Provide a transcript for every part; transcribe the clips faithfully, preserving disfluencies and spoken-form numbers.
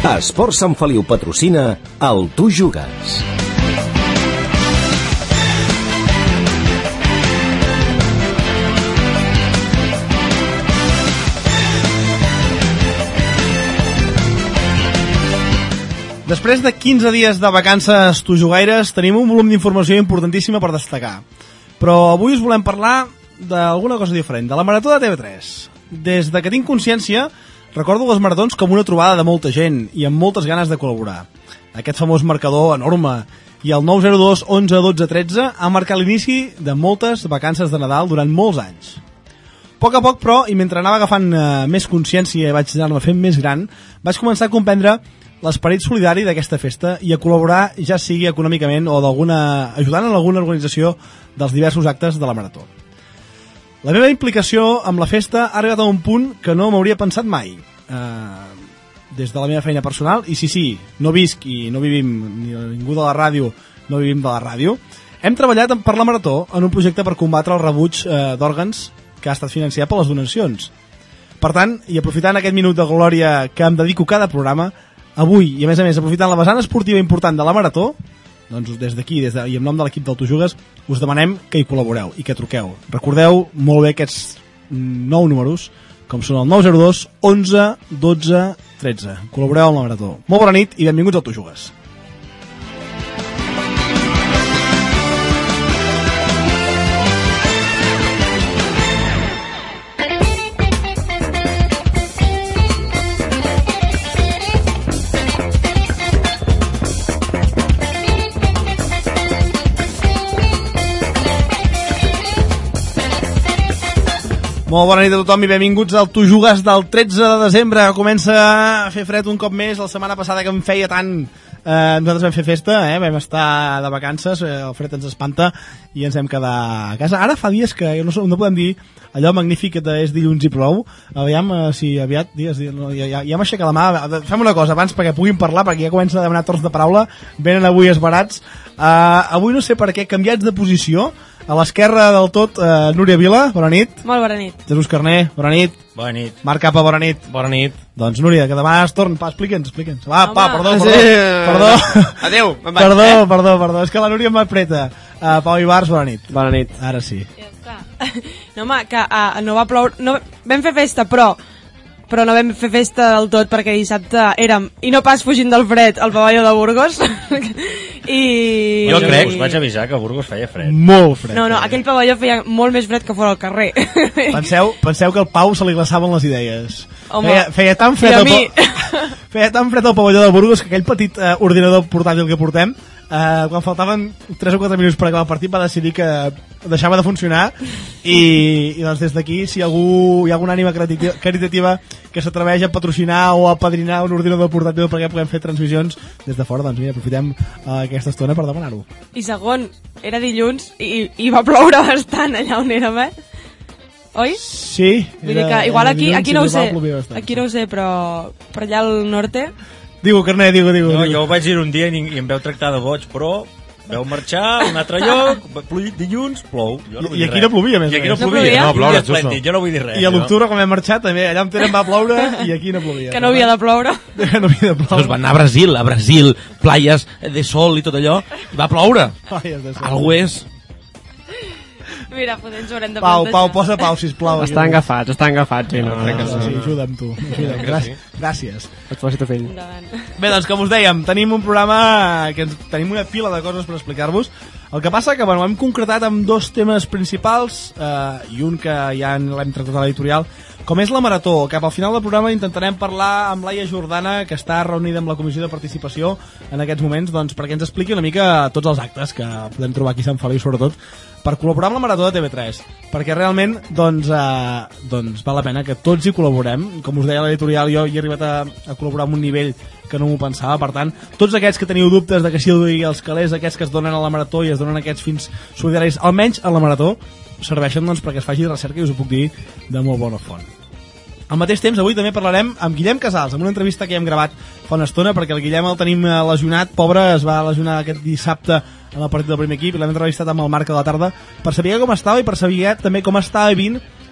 Esports Sant Feliu patrocina el Tu Jugues. Després de quinze dies de vacances tujugaires, tenim un volum d'informació importantíssima per destacar. Però avui us volem parlar d'alguna cosa diferent, de la Marató de T V tres. Des de que tinc consciència, recordo les maratons com una trobada de molta gent i amb moltes ganes de col·laborar. Aquest famós marcador enorme i el nou zero dos onze dotze tretze ha marcat l'inici de moltes vacances de Nadal durant molts anys. A poc a poc, però, i mentre anava agafant eh, més consciència i vaig anar-me fent més gran, vaig començar a comprendre l'esperit solidari d'aquesta festa i a col·laborar, ja sigui econòmicament o d'alguna ajudant en alguna organització dels diversos actes de la Marató. La meva implicació amb la festa ha arribat a un punt que no m'hauria pensat mai. Eh, des de la meva feina personal, i sí, sí, no visc i no vivim, ni ningú de la ràdio, no vivim de la ràdio, hem treballat per la Marató en un projecte per combatre el rebuig eh, d'òrgans que ha estat financiat per les donacions. Per tant, i aprofitant aquest minut de glòria que em dedico cada programa, avui, i a més a més aprofitant la vessant esportiva important de la Marató, doncs des d'aquí, des de, i en nom de l'equip del Tu Jugues, us demanem que hi col·laboreu i que truqueu. Recordeu molt bé aquests nou números, com són el nou zero dos onze dotze tretze. Col·laboreu amb la Marató. Molt bona nit i benvinguts al Tu Jugues. Molt bona nit a tothom i benvinguts al Tu Jugues del tretze de desembre. Comença a fer fred un cop més. La setmana passada que em feia tant, eh, nosaltres vam fer festa, eh, vam estar de vacances, eh, el fred ens espanta i ens hem quedar a casa. Ara fa dies que no, no podem dir allò magnífic que és dilluns i plou. Aviam eh, si aviat dies, no, ja, ja, ja m'aixeca la mà. Fem una cosa abans perquè puguin parlar, perquè ja comença a demanar torns de paraula. Venen avui esbarats. Eh, avui no sé per què, canviats de posició. A l'esquerra del tot, eh, Núria Vila, bona nit. Molt bona nit. Jesús Carné, bona nit. Bona nit. Marc Capa, bona nit. Bona nit. Doncs Núria, que demà es torn, pa, explica'ns, explica'ns. Va, Home. pa, perdó, perdó. Sí. Perdó. Adéu, me'n vaig. Perdó, eh? perdó, perdó, és que la Núria m'apreta. Uh, Pau Ibars, bona nit. Bona nit. Ara sí. Ja està. No, home, que uh, no va ploure... No, vam fer festa, però... però no vam fer festa del tot perquè dissabte érem, i no pas fugint del fred, al pavelló de Burgos. I... Jo crec, us vaig avisar que a Burgos feia fred. Molt fred. No, no, aquell pavelló feia molt més fred que fora al carrer. Penseu, penseu que al Pau se li glaçaven les idees. Home, feia, feia tan fred i a al mi. pa... feia tan fred al pavelló de Burgos que aquell petit eh, ordinador portàtil que portem, eh, quan faltaven tres o quatre minuts per acabar el partit, va decidir que deixava de funcionar i, i doncs des d'aquí, si algú hi ha alguna ànima caritativa que s'atreveix a patrocinar o a padrinar un ordinador portàtil perquè puguem fer transmissions des de fora, doncs mira, aprofitem uh, aquesta estona per demanar-ho. I segon, era dilluns i, i va ploure bastant allà on érem, eh? Oi? Sí. Vull dir que igual aquí, dilluns, aquí no ho sí, sé, va plover bastant. aquí no ho sé, però per allà al norte... Digo, Carné, digo, digo. No, digo. jo vaig dir un dia i, i em veu tractar de boig, però veu marxar a un altre lloc, pluït dilluns, plou. Jo no vull I dir aquí res. no plovia, més I aquí no o menys. No plovia. plovia? No, ploure, Suso. esplèndid, jo no vull dir res. I a l'octubre, quan vam marxar, també allà on tenen va ploure i aquí no plovia. Que no havia de ploure. no havia de ploure. Doncs van anar a Brasil, a Brasil, playes de sol i tot allò, i va ploure. Ai, has de ser. Algú és... Mira, potser ens haurem de Pau, plantejar. Pau, posa Pau, sisplau. Estan agafats, estan agafats, sí, no, Ah, crec que sí, sí. ajuda'm tu. Ajuda'm. Gràcies. Gràcies. Et posi tu fill. Endavant. Bé, doncs, com us dèiem, tenim un programa que ens, tenim una pila de coses per explicar-vos. El que passa que, bueno, hem concretat amb dos temes principals eh, i un que ja l'hem tractat a l'editorial, com és la Marató. Cap al final del programa intentarem parlar amb Laia Jordana, que està reunida amb la Comissió de Participació en aquests moments, doncs, perquè ens expliqui una mica tots els actes que podem trobar aquí a Sant Feliu, sobretot, per col·laborar amb la Marató de T V tres, perquè realment doncs, eh, doncs val la pena que tots hi col·laborem. Com us deia a l'editorial, jo hi he arribat a, a col·laborar amb un nivell que no m'ho pensava. Per tant, tots aquests que teniu dubtes de que si els calés aquests que es donen a la Marató i es donen aquests fins solidaris, almenys a la Marató, serveixen doncs, perquè es faci recerca, i us ho puc dir de molt bona font. Al mateix temps, avui també parlarem amb Guillem Casals, amb una entrevista que ja hem gravat fa una estona, perquè el Guillem el tenim lesionat, pobre, es va lesionar aquest dissabte en el partit del primer equip, i l'hem entrevistat amb el Marc a la tarda per saber com estava i per saber també com estava vivint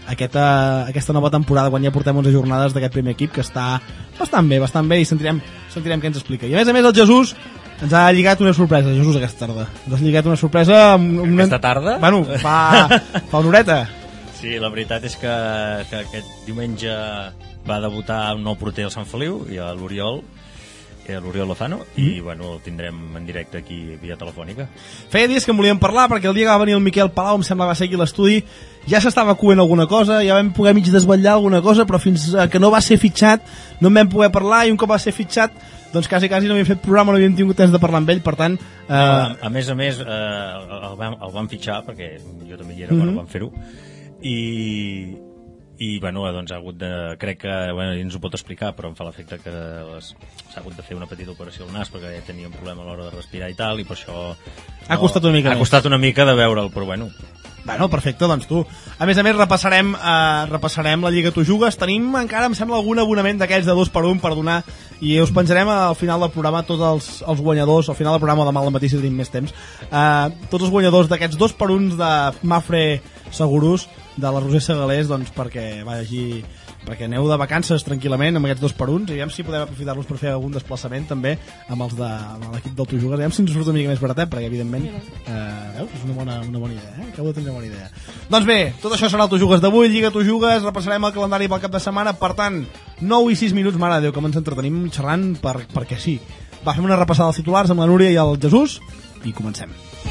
aquesta, aquesta nova temporada, quan ja portem onze jornades d'aquest primer equip, que està bastant bé, bastant bé, i sentirem, sentirem què ens explica. I a més a més el Jesús ens ha lligat una sorpresa, Jesús, aquesta tarda. Ens ha lligat una sorpresa... Amb una... Aquesta tarda? Bueno, fa, fa una horeta. Sí, la veritat és que, que aquest diumenge va debutar un nou porter al Sant Feliu, i a l'Oriol, l'Oriol Lozano, mm. i bueno, el tindrem en directe aquí via telefònica. Feia dies que en volíem parlar, perquè el dia que va venir el Miquel Palau, em sembla, va ser aquí a l'estudi, ja s'estava coent alguna cosa, ja vam poder mig desvetllar alguna cosa, però fins que no va ser fitxat no en vam poder parlar, i un cop va ser fitxat doncs quasi quasi no havíem fet programa, no havíem tingut temps de parlar amb ell, per tant... Eh... A, a més a més, eh, el, vam, el vam fitxar, perquè jo també hi era quan mm -hmm. vam fer-ho, i... i bueno, doncs ha hagut de, crec que bueno, ens ho pot explicar, però em fa l'efecte que s'ha hagut de fer una petita operació al nas perquè ja tenia un problema a l'hora de respirar i tal, i per això no, ha costat una mica ha costat una mica de veure'l, però bueno. Bueno, perfecte, doncs tu. A més a més, repassarem, eh, repassarem la Lliga Tu Jugues. Tenim encara, em sembla, algun abonament d'aquells de dos per un per donar, i us penjarem al final del programa tots els, els guanyadors, al final del programa demà al matí si tenim més temps, eh, tots els guanyadors d'aquests dos per uns de Mafre Segurus, de la Roser Segalés, doncs perquè vagi, perquè aneu de vacances tranquil·lament amb aquests dos per uns, i aviam si podem aprofitar-los per fer algun desplaçament també amb els de amb l'equip del Tu Jugues, aviam si ens surt una mica més baratet, perquè evidentment eh, veus, és una bona, una bona idea, eh? Acabo de tenir una bona idea. Doncs bé, tot això serà el Tu Jugues d'avui, Lliga Tu Jugues, repassarem el calendari pel cap de setmana, per tant, nou i sis minuts, mare de Déu, com ens entretenim xerrant per, perquè sí. Va, fem una repassada als titulars amb la Núria i el Jesús i comencem.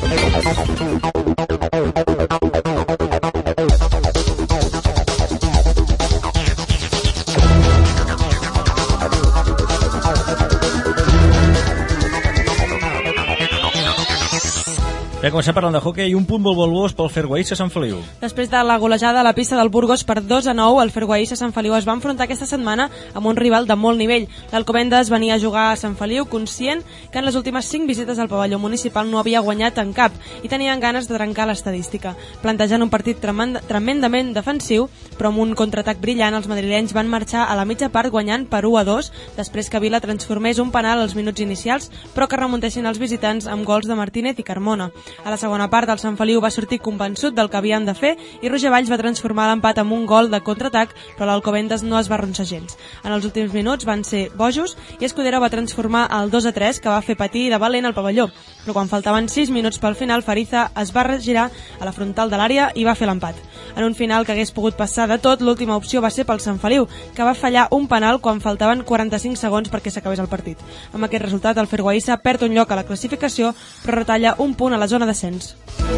Ja comencem parlant de hoquei, un punt molt valuós pel Fergueissa Sant Feliu. Després de la golejada a la pista del Burgos per dos a nou, el Fergueissa Sant Feliu es va enfrontar aquesta setmana amb un rival de molt nivell. L'Alcobendas venia a jugar a Sant Feliu conscient que en les últimes cinc visites al pavelló municipal no havia guanyat en cap i tenien ganes de trencar l'estadística. Plantejant un partit tremend, tremendament defensiu, però amb un contraatac brillant, els madrilenys van marxar a la mitja part guanyant per u a dos, després que Vila transformés un penal als minuts inicials, però que remuntessin els visitants amb gols de Martínez i Carmona. A la segona part, el Sant Feliu va sortir convençut del que havien de fer i Roger Valls va transformar l'empat en un gol de contraatac, però l'Alcobendas no es va arronsar gens. En els últims minuts van ser bojos i Escudero va transformar el dos a tres, que va fer patir de valent al pavelló. Però quan faltaven sis minuts pel final, Fariza es va girar a la frontal de l'àrea i va fer l'empat. En un final que hagués pogut passar de tot, l'última opció va ser pel Sant Feliu, que va fallar un penal quan faltaven quaranta-cinc segons perquè s'acabés el partit. Amb aquest resultat, el Fergueissa perd un lloc a la classificació, però retalla un punt a la zona d'ascens.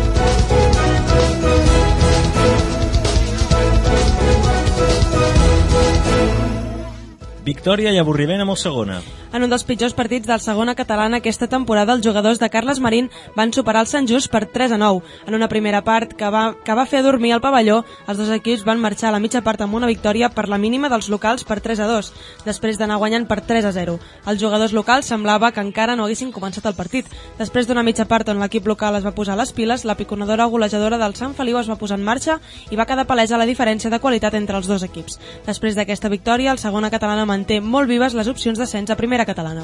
Victòria i avorriment amb el Segona. En un dels pitjors partits del Segona catalana aquesta temporada, els jugadors de Carles Marín van superar el Sant Just per tres a nou. En una primera part que va, que va fer dormir el pavelló, els dos equips van marxar a la mitja part amb una victòria per la mínima dels locals per tres a dos, després d'anar guanyant per tres a zero. Els jugadors locals semblava que encara no haguessin començat el partit. Després d'una mitja part on l'equip local es va posar les piles, la piconadora golejadora del Sant Feliu es va posar en marxa i va quedar palesa la diferència de qualitat entre els dos equips. Després d'aquesta victòria, el Segona catalana manté molt vives les opcions d'ascens a primera catalana.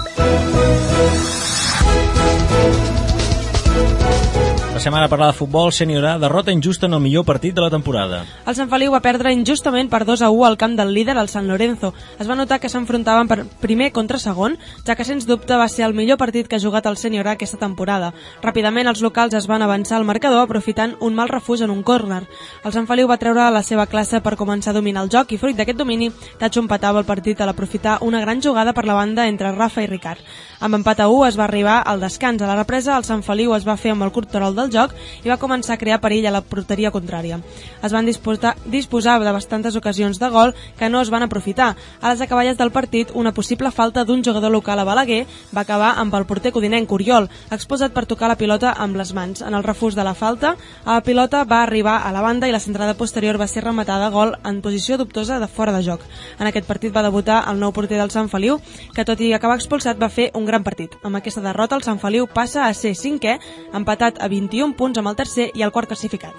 Passem ara a parlar de futbol sènior A, derrota injusta en el millor partit de la temporada. El Sant Feliu va perdre injustament per dos a u al camp del líder, el San Lorenzo. Es va notar que s'enfrontaven per primer contra segon, ja que sens dubte va ser el millor partit que ha jugat el sènior A aquesta temporada. Ràpidament els locals es van avançar al marcador aprofitant un mal refús en un córner. El Sant Feliu va treure la seva classe per començar a dominar el joc i fruit d'aquest domini, Tacho empatava el partit a l'aprofitar una gran jugada per la banda entre Rafa i Ricard. Amb empat a u es va arribar al descans. A la represa el Sant Feliu es va fer amb el control del joc i va començar a crear perill a la porteria contrària. Es van disposar, disposar de bastantes ocasions de gol que no es van aprofitar. A les acaballes del partit, una possible falta d'un jugador local a Balaguer va acabar amb el porter codinenc Oriol, exposat per tocar la pilota amb les mans. En el refús de la falta, la pilota va arribar a la banda i la centrada posterior va ser rematada a gol en posició dubtosa de fora de joc. En aquest partit va debutar el nou porter del Sant Feliu, que tot i acabar expulsat va fer un gran partit. Amb aquesta derrota el Sant Feliu passa a ser cinquè, empatat a vint-i-un punts amb el tercer i el quart classificat.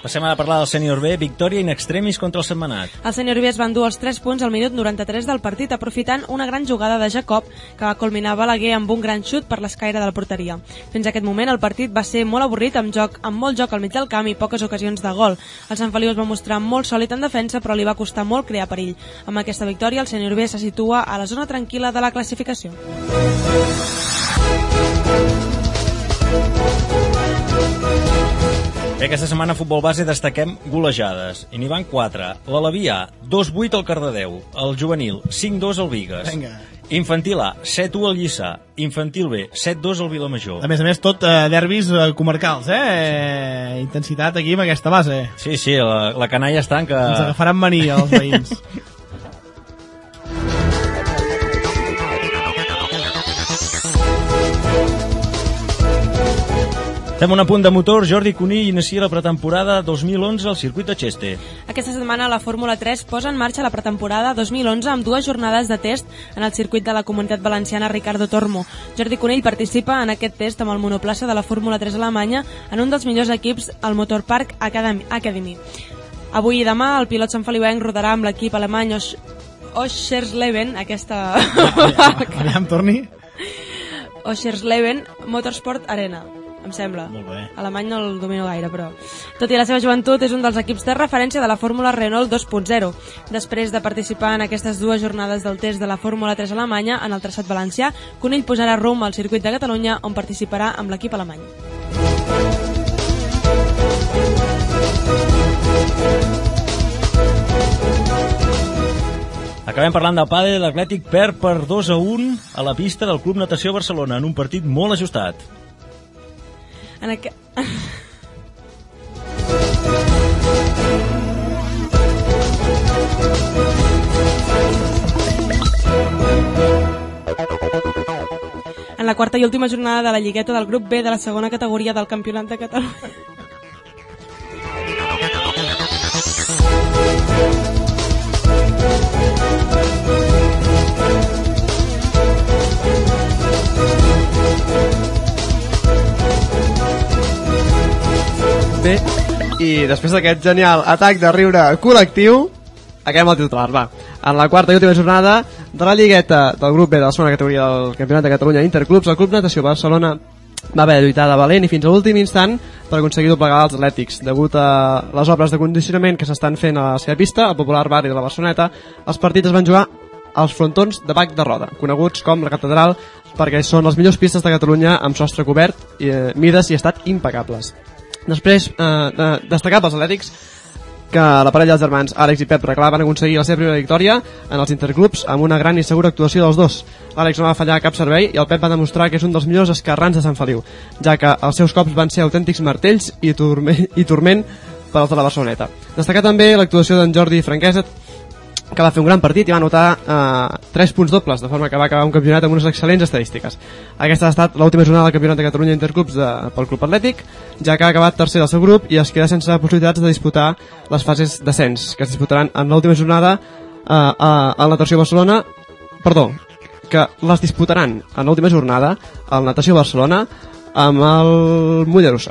Passem a parlar del sènior B, victòria in extremis contra el Sentmenat. El sènior B es va endur els tres punts al minut noranta-tres del partit, aprofitant una gran jugada de Jacob que va culminar Balaguer amb un gran xut per l'escaire de la porteria. Fins a aquest moment el partit va ser molt avorrit, amb joc amb molt joc al mig del camp i poques ocasions de gol. El Sant Feliu es va mostrar molt sòlid en defensa, però li va costar molt crear perill. Amb aquesta victòria el sènior B se situa a la zona tranquil·la de la classificació. Bé, aquesta setmana a Futbol Base destaquem golejades. I n'hi van quatre. L'Alaví A, dos vuit al Cardedeu. El juvenil, cinc dos al Bigues. Vinga. Infantil A, set u al Lliçà. Infantil B, set dos al Vilamajor. A més a més, tot eh, derbis eh, comarcals, eh? eh? Intensitat aquí amb aquesta base. Sí, sí, la, la canalla està en que... Ens agafaran mania els veïns. Fem un apunt de motor. Jordi Cunill inicia la pretemporada dos mil onze al circuit de Cheste. Aquesta setmana la Fórmula tres posa en marxa la pretemporada dos mil onze amb dues jornades de test en el circuit de la Comunitat Valenciana Ricardo Tormo. Jordi Cunill participa en aquest test amb el monoplaça de la Fórmula tres alemanya en un dels millors equips, el Motor Park Academy. Avui i demà el pilot santfeliuenc rodarà amb l'equip alemany Oschersleben, aquesta... Aviam, torni. Oschersleben Motorsport Arena, em sembla. Molt bé. Alemany no el domino gaire, però... Tot i la seva joventut, és un dels equips de referència de la Fórmula Renault dos punt zero. Després de participar en aquestes dues jornades del test de la Fórmula tres alemanya en el traçat valencià, Cunill posarà rumb al circuit de Catalunya, on participarà amb l'equip alemany. Acabem parlant del pàdel. L'Atlètic perd per dos a un a la pista del Club Natació Barcelona en un partit molt ajustat. En aqu... En la quarta i última jornada de la lligueta del grup B de la segona categoria del Campionat de Catalunya. Bé, i després d'aquest genial atac de riure col·lectiu, acabem el titular, va. En la quarta i última jornada de la lligueta del grup B de la segona categoria del Campionat de Catalunya Interclubs, el Club Natació Barcelona va haver de lluitar de valent i fins a l'últim instant per aconseguir doblegar els atlètics. Degut a les obres de condicionament que s'estan fent a la seva pista, al popular barri de la Barceloneta, els partits es van jugar als frontons de Bac de Roda, coneguts com la Catedral, perquè són les millors pistes de Catalunya amb sostre cobert, i, eh, mides i estat impecables. Després, eh, de, destacar pels atlètics que la parella dels germans Àlex i Pep Reclà van aconseguir la seva primera victòria en els interclubs amb una gran i segura actuació dels dos. L'Àlex no va fallar cap servei i el Pep va demostrar que és un dels millors esquerrans de Sant Feliu, ja que els seus cops van ser autèntics martells i, turme, i turment per als de la Barceloneta. Destacar també l'actuació d'en Jordi Franquesa, que va fer un gran partit i va anotar eh, tres punts dobles, de forma que va acabar un campionat amb unes excel·lents estadístiques. Aquesta ha estat l'última jornada del Campionat de Catalunya Interclubs de, pel Club Atlètic, ja que ha acabat tercer del seu grup i es queda sense possibilitats de disputar les fases d'ascens, que es disputaran en l'última jornada eh, a, a Natació Barcelona, perdó, que les disputaran en l'última jornada al Natació Barcelona amb el Mollerussa.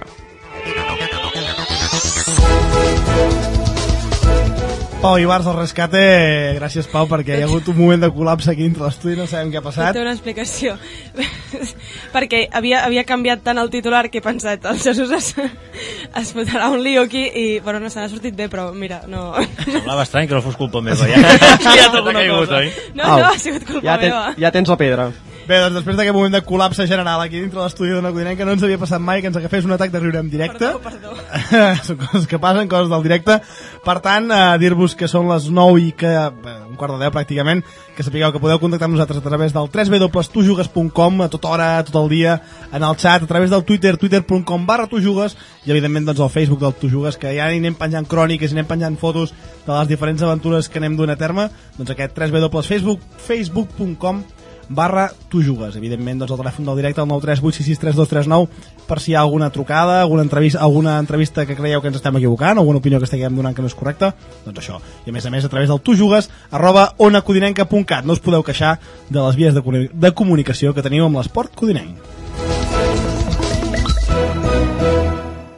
Pau Ibarz, el rescate, gràcies Pau, perquè hi ha hagut un moment de col·lapse aquí dintre l'estudi, no sabem què ha passat. Té una explicació. Perquè havia, havia canviat tant el titular que he pensat, el Jesús es, es fotrà un lío aquí i, bueno, no se n'ha sortit bé, però mira, no... Semblava estrany que no fos culpa meva, ja. Ja t'ha caigut, oi? No, no, ha sigut culpa ja ten, meva. ja tens la pedra. Bé, doncs després d'aquest moment de col·lapse general aquí dintre l'estudi d'Ona Codinenca no ens havia passat mai que ens agafés un atac de riure en directe. Perdó, perdó. Són coses que passen, coses del directe. Per tant, eh, dir-vos que són les nou i que, bé, un quart de deu pràcticament, que sapigueu que podeu contactar amb nosaltres a través del w w w punt tu jugues punt com a tota hora, tot el dia, en el xat, a través del Twitter, twitter punt com barra tu jugues, i evidentment doncs el Facebook del Tu Jugues, que ja hi anem penjant cròniques i anem penjant fotos de les diferents aventures que anem duent a terme. Doncs aquest w w w punt facebook facebook punt com barra tu jugues. Evidentment doncs el telèfon del directe, el nou tres vuit sis sis tres dos tres nou, per si hi ha alguna trucada, alguna entrevista, alguna entrevista que creieu que ens estem equivocant, alguna opinió que estiguem donant que no és correcta, doncs això. I a més a més a través del tujugues arroba onacodinenca punt cat. No us podeu queixar de les vies de, de comunicació que teniu amb l'esport codinenc.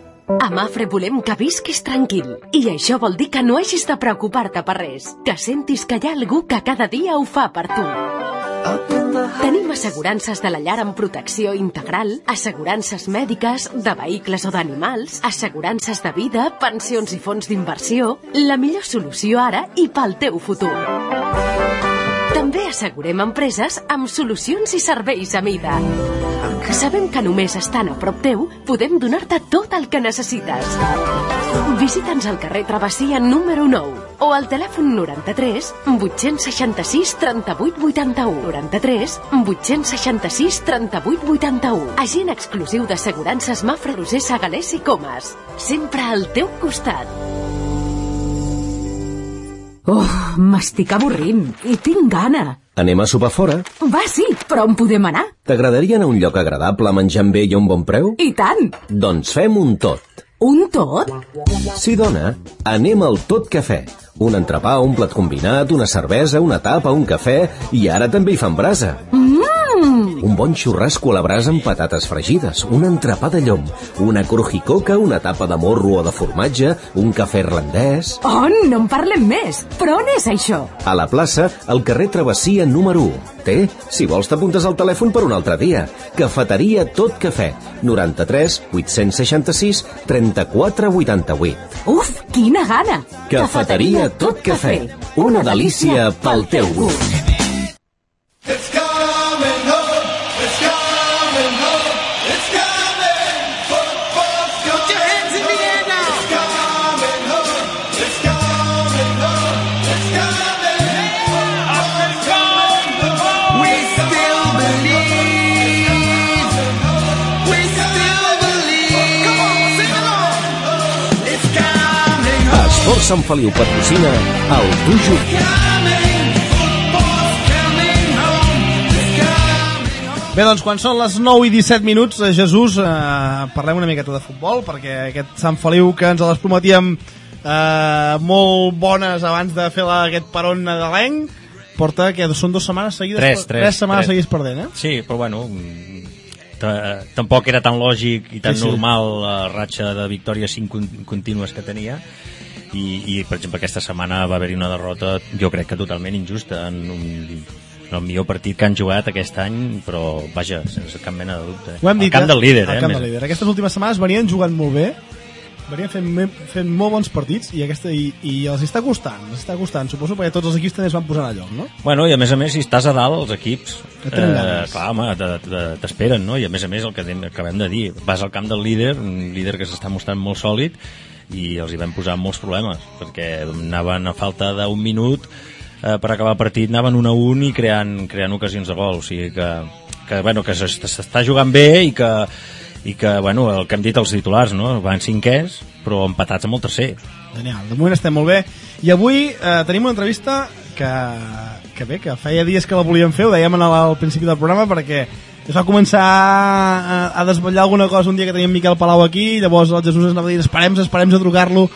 A Mafre volem que visquis tranquil. I això vol dir que no hagis de preocupar-te per res. Que sentis que hi ha algú que cada dia ho fa per tu. Tenim assegurances de la llar amb protecció integral, assegurances mèdiques, de vehicles o d'animals, assegurances de vida, pensions i fons d'inversió, la millor solució ara i pel teu futur. També assegurem empreses amb solucions i serveis a mida. Sabem que només estant a prop teu podem donar-te tot el que necessites. Visita'ns al carrer Travessia número nou o al telèfon noranta-tres vuit-cents seixanta-sis trenta-vuit vuitanta-u. noranta-tres vuit-cents seixanta-sis trenta-vuit vuitanta-u. Agent exclusiu d'assegurances Mafre Roser Segalés i Comas. Sempre al teu costat. Oh, m'estic avorrint i tinc gana. Anem a sopar fora? Va, sí, però on podem anar? T'agradaria anar a un lloc agradable, menjant bé i a un bon preu? I tant! Doncs fem un tot. Un tot? Sí, dona, anem al Tot Cafè. Un entrepà, un plat combinat, una cervesa, una tapa, un cafè i ara també hi fan brasa. Mmm! Un bon xurrasco a la brasa amb patates fregides, un entrepà de llom, una crujicoca, una tapa de morro o de formatge, un cafè irlandès... Oh, no en parlem més! Però on és això? A la plaça, al carrer Travessia número u. Té? Si vols t'apuntes al telèfon per un altre dia. Cafeteria Tot Cafè, noranta-tres vuit-cents seixanta-sis trenta-quatre vuitanta-vuit. Uf, quina gana! Cafeteria Tot Cafè, una delícia pel teu gust. Esport Sant Feliu patrocina el Tu Jugues. Bé, doncs quan són les nou i disset minuts, Jesús, eh, parlem una miqueta de futbol, perquè aquest Sant Feliu que ens les prometíem eh, molt bones abans de fer la, aquest peron nadalenc, porta que són dues setmanes seguides, tres, tres, tres setmanes tres. seguides perdent, eh? Sí, però bueno, tampoc era tan lògic i tan sí, sí. normal la ratxa de victòries cinc contínues que tenia. I, i per exemple aquesta setmana va haver-hi una derrota jo crec que totalment injusta en un, en el millor partit que han jugat aquest any, però vaja, sense cap mena de dubte. Ho hem dit, el camp del líder, el eh? camp del líder. Aquestes últimes setmanes venien jugant molt bé, venien fent, fent molt bons partits i, aquesta, i, i els està costant, els està costant, suposo, perquè tots els equips també es van posant a lloc, no? Bueno, i a més a més, si estàs a dalt, els equips eh, clar, home, t'esperen, no? I a més a més, el que acabem de dir, vas al camp del líder, un líder que s'està mostrant molt sòlid, i els hi vam posar molts problemes perquè anaven a falta d'un minut eh, per acabar el partit, anaven un a un i creant, creant ocasions de gol, o sigui que, que, bueno, que s'està jugant bé i que, i que bueno, el que hem dit els titulars, no? Van cinquers però empatats amb el tercer. Genial, de moment estem molt bé i avui eh, tenim una entrevista que, que bé, que feia dies que la volíem fer, ho dèiem al, al principi del programa perquè es va començar a, a desvetllar alguna cosa un dia que teníem Miquel Palau aquí, llavors el Jesús ens anava dient esperem, esperem a trucar-lo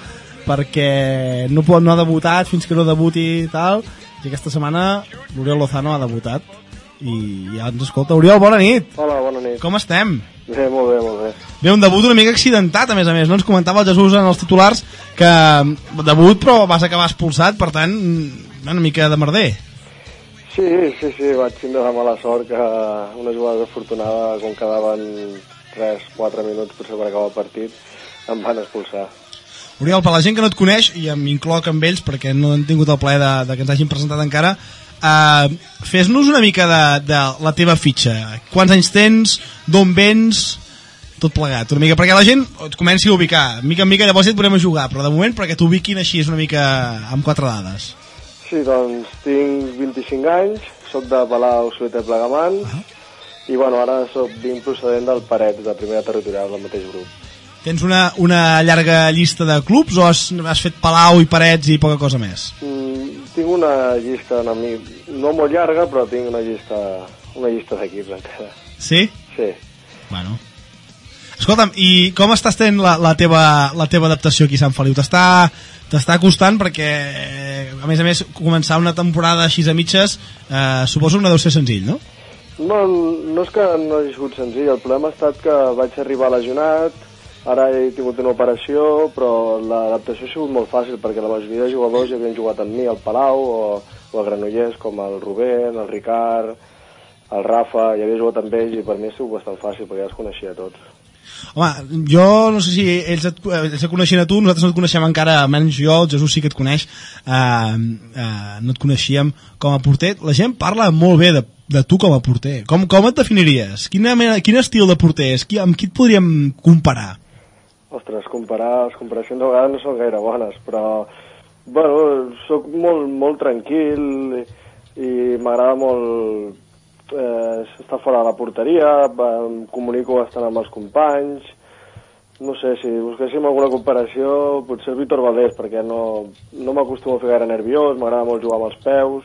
perquè no, pot, no ha debutat fins que no debuti i tal, i aquesta setmana l'Oriol Lozano ha debutat i ja ens escolta. Oriol, bona nit. Hola, bona nit. Com estem? Bé, molt bé, molt bé. Bé, un debut una mica accidentat, a més a més, no? Ens comentava el Jesús en els titulars que debut però vas acabar expulsat, per tant, una mica de merder. Sí, sí, sí, vaig tindre la mala sort que una jugada desafortunada, com quedaven tres quatre minuts potser per acabar el partit, em van expulsar. Oriol, per la gent que no et coneix, i em incloc amb ells perquè no han tingut el plaer de, de que ens hagin presentat encara, uh, fes-nos una mica de, de la teva fitxa. Quants anys tens, d'on vens, tot plegat, una mica, perquè la gent et comenci a ubicar, mica en mica llavors ja et podem jugar, però de moment perquè t'ubiquin així és una mica amb quatre dades. Sí, doncs tinc vint-i-cinc anys, soc de Palau, Solter, Plegamans, uh -huh. i bueno, ara soc vinc procedent del Parets, de primera territorial, del mateix grup. Tens una, una llarga llista de clubs o has, has fet Palau i Parets i poca cosa més? Mm, tinc una llista, una, no molt llarga, però tinc una llista, una llista d'equips encara. Sí? Sí. Bueno. Escolta'm, i com estàs tenint la, la, teva, la teva adaptació aquí a Sant Feliu? T'està... T'està costant perquè, a més a més, començar una temporada així a mitges, eh, suposo que no deu ser senzill, no? No, no és que no hagi sigut senzill, el problema ha estat que vaig arribar lesionat Ara he tingut una operació, però l'adaptació ha sigut molt fàcil, perquè la majoria de jugadors ja havien jugat amb mi al Palau o, o a Granollers, com el Rubén, el Ricard, el Rafa, ja havia jugat amb ells i per mi ha sigut bastant fàcil, perquè ja els coneixia tots. Home, jo no sé si ells et, ells et coneixien a tu, nosaltres no et coneixem encara, almenys jo, el Jesús sí que et coneix, eh, eh, no et coneixíem com a porter. La gent parla molt bé de, de tu com a porter. Com, com et definiries? Quina, quin estil de porter és? Qui, amb qui et podríem comparar? Ostres, comparar, les comparacions de vegades no són gaire bones, però bueno, soc molt, molt tranquil i, i m'agrada molt eh, estar fora de la porteria, em comunico bastant amb els companys. No sé, si busquéssim alguna comparació, potser el Víctor Valdés, perquè no, no m'acostumo a fer gaire nerviós, m'agrada molt jugar amb els peus,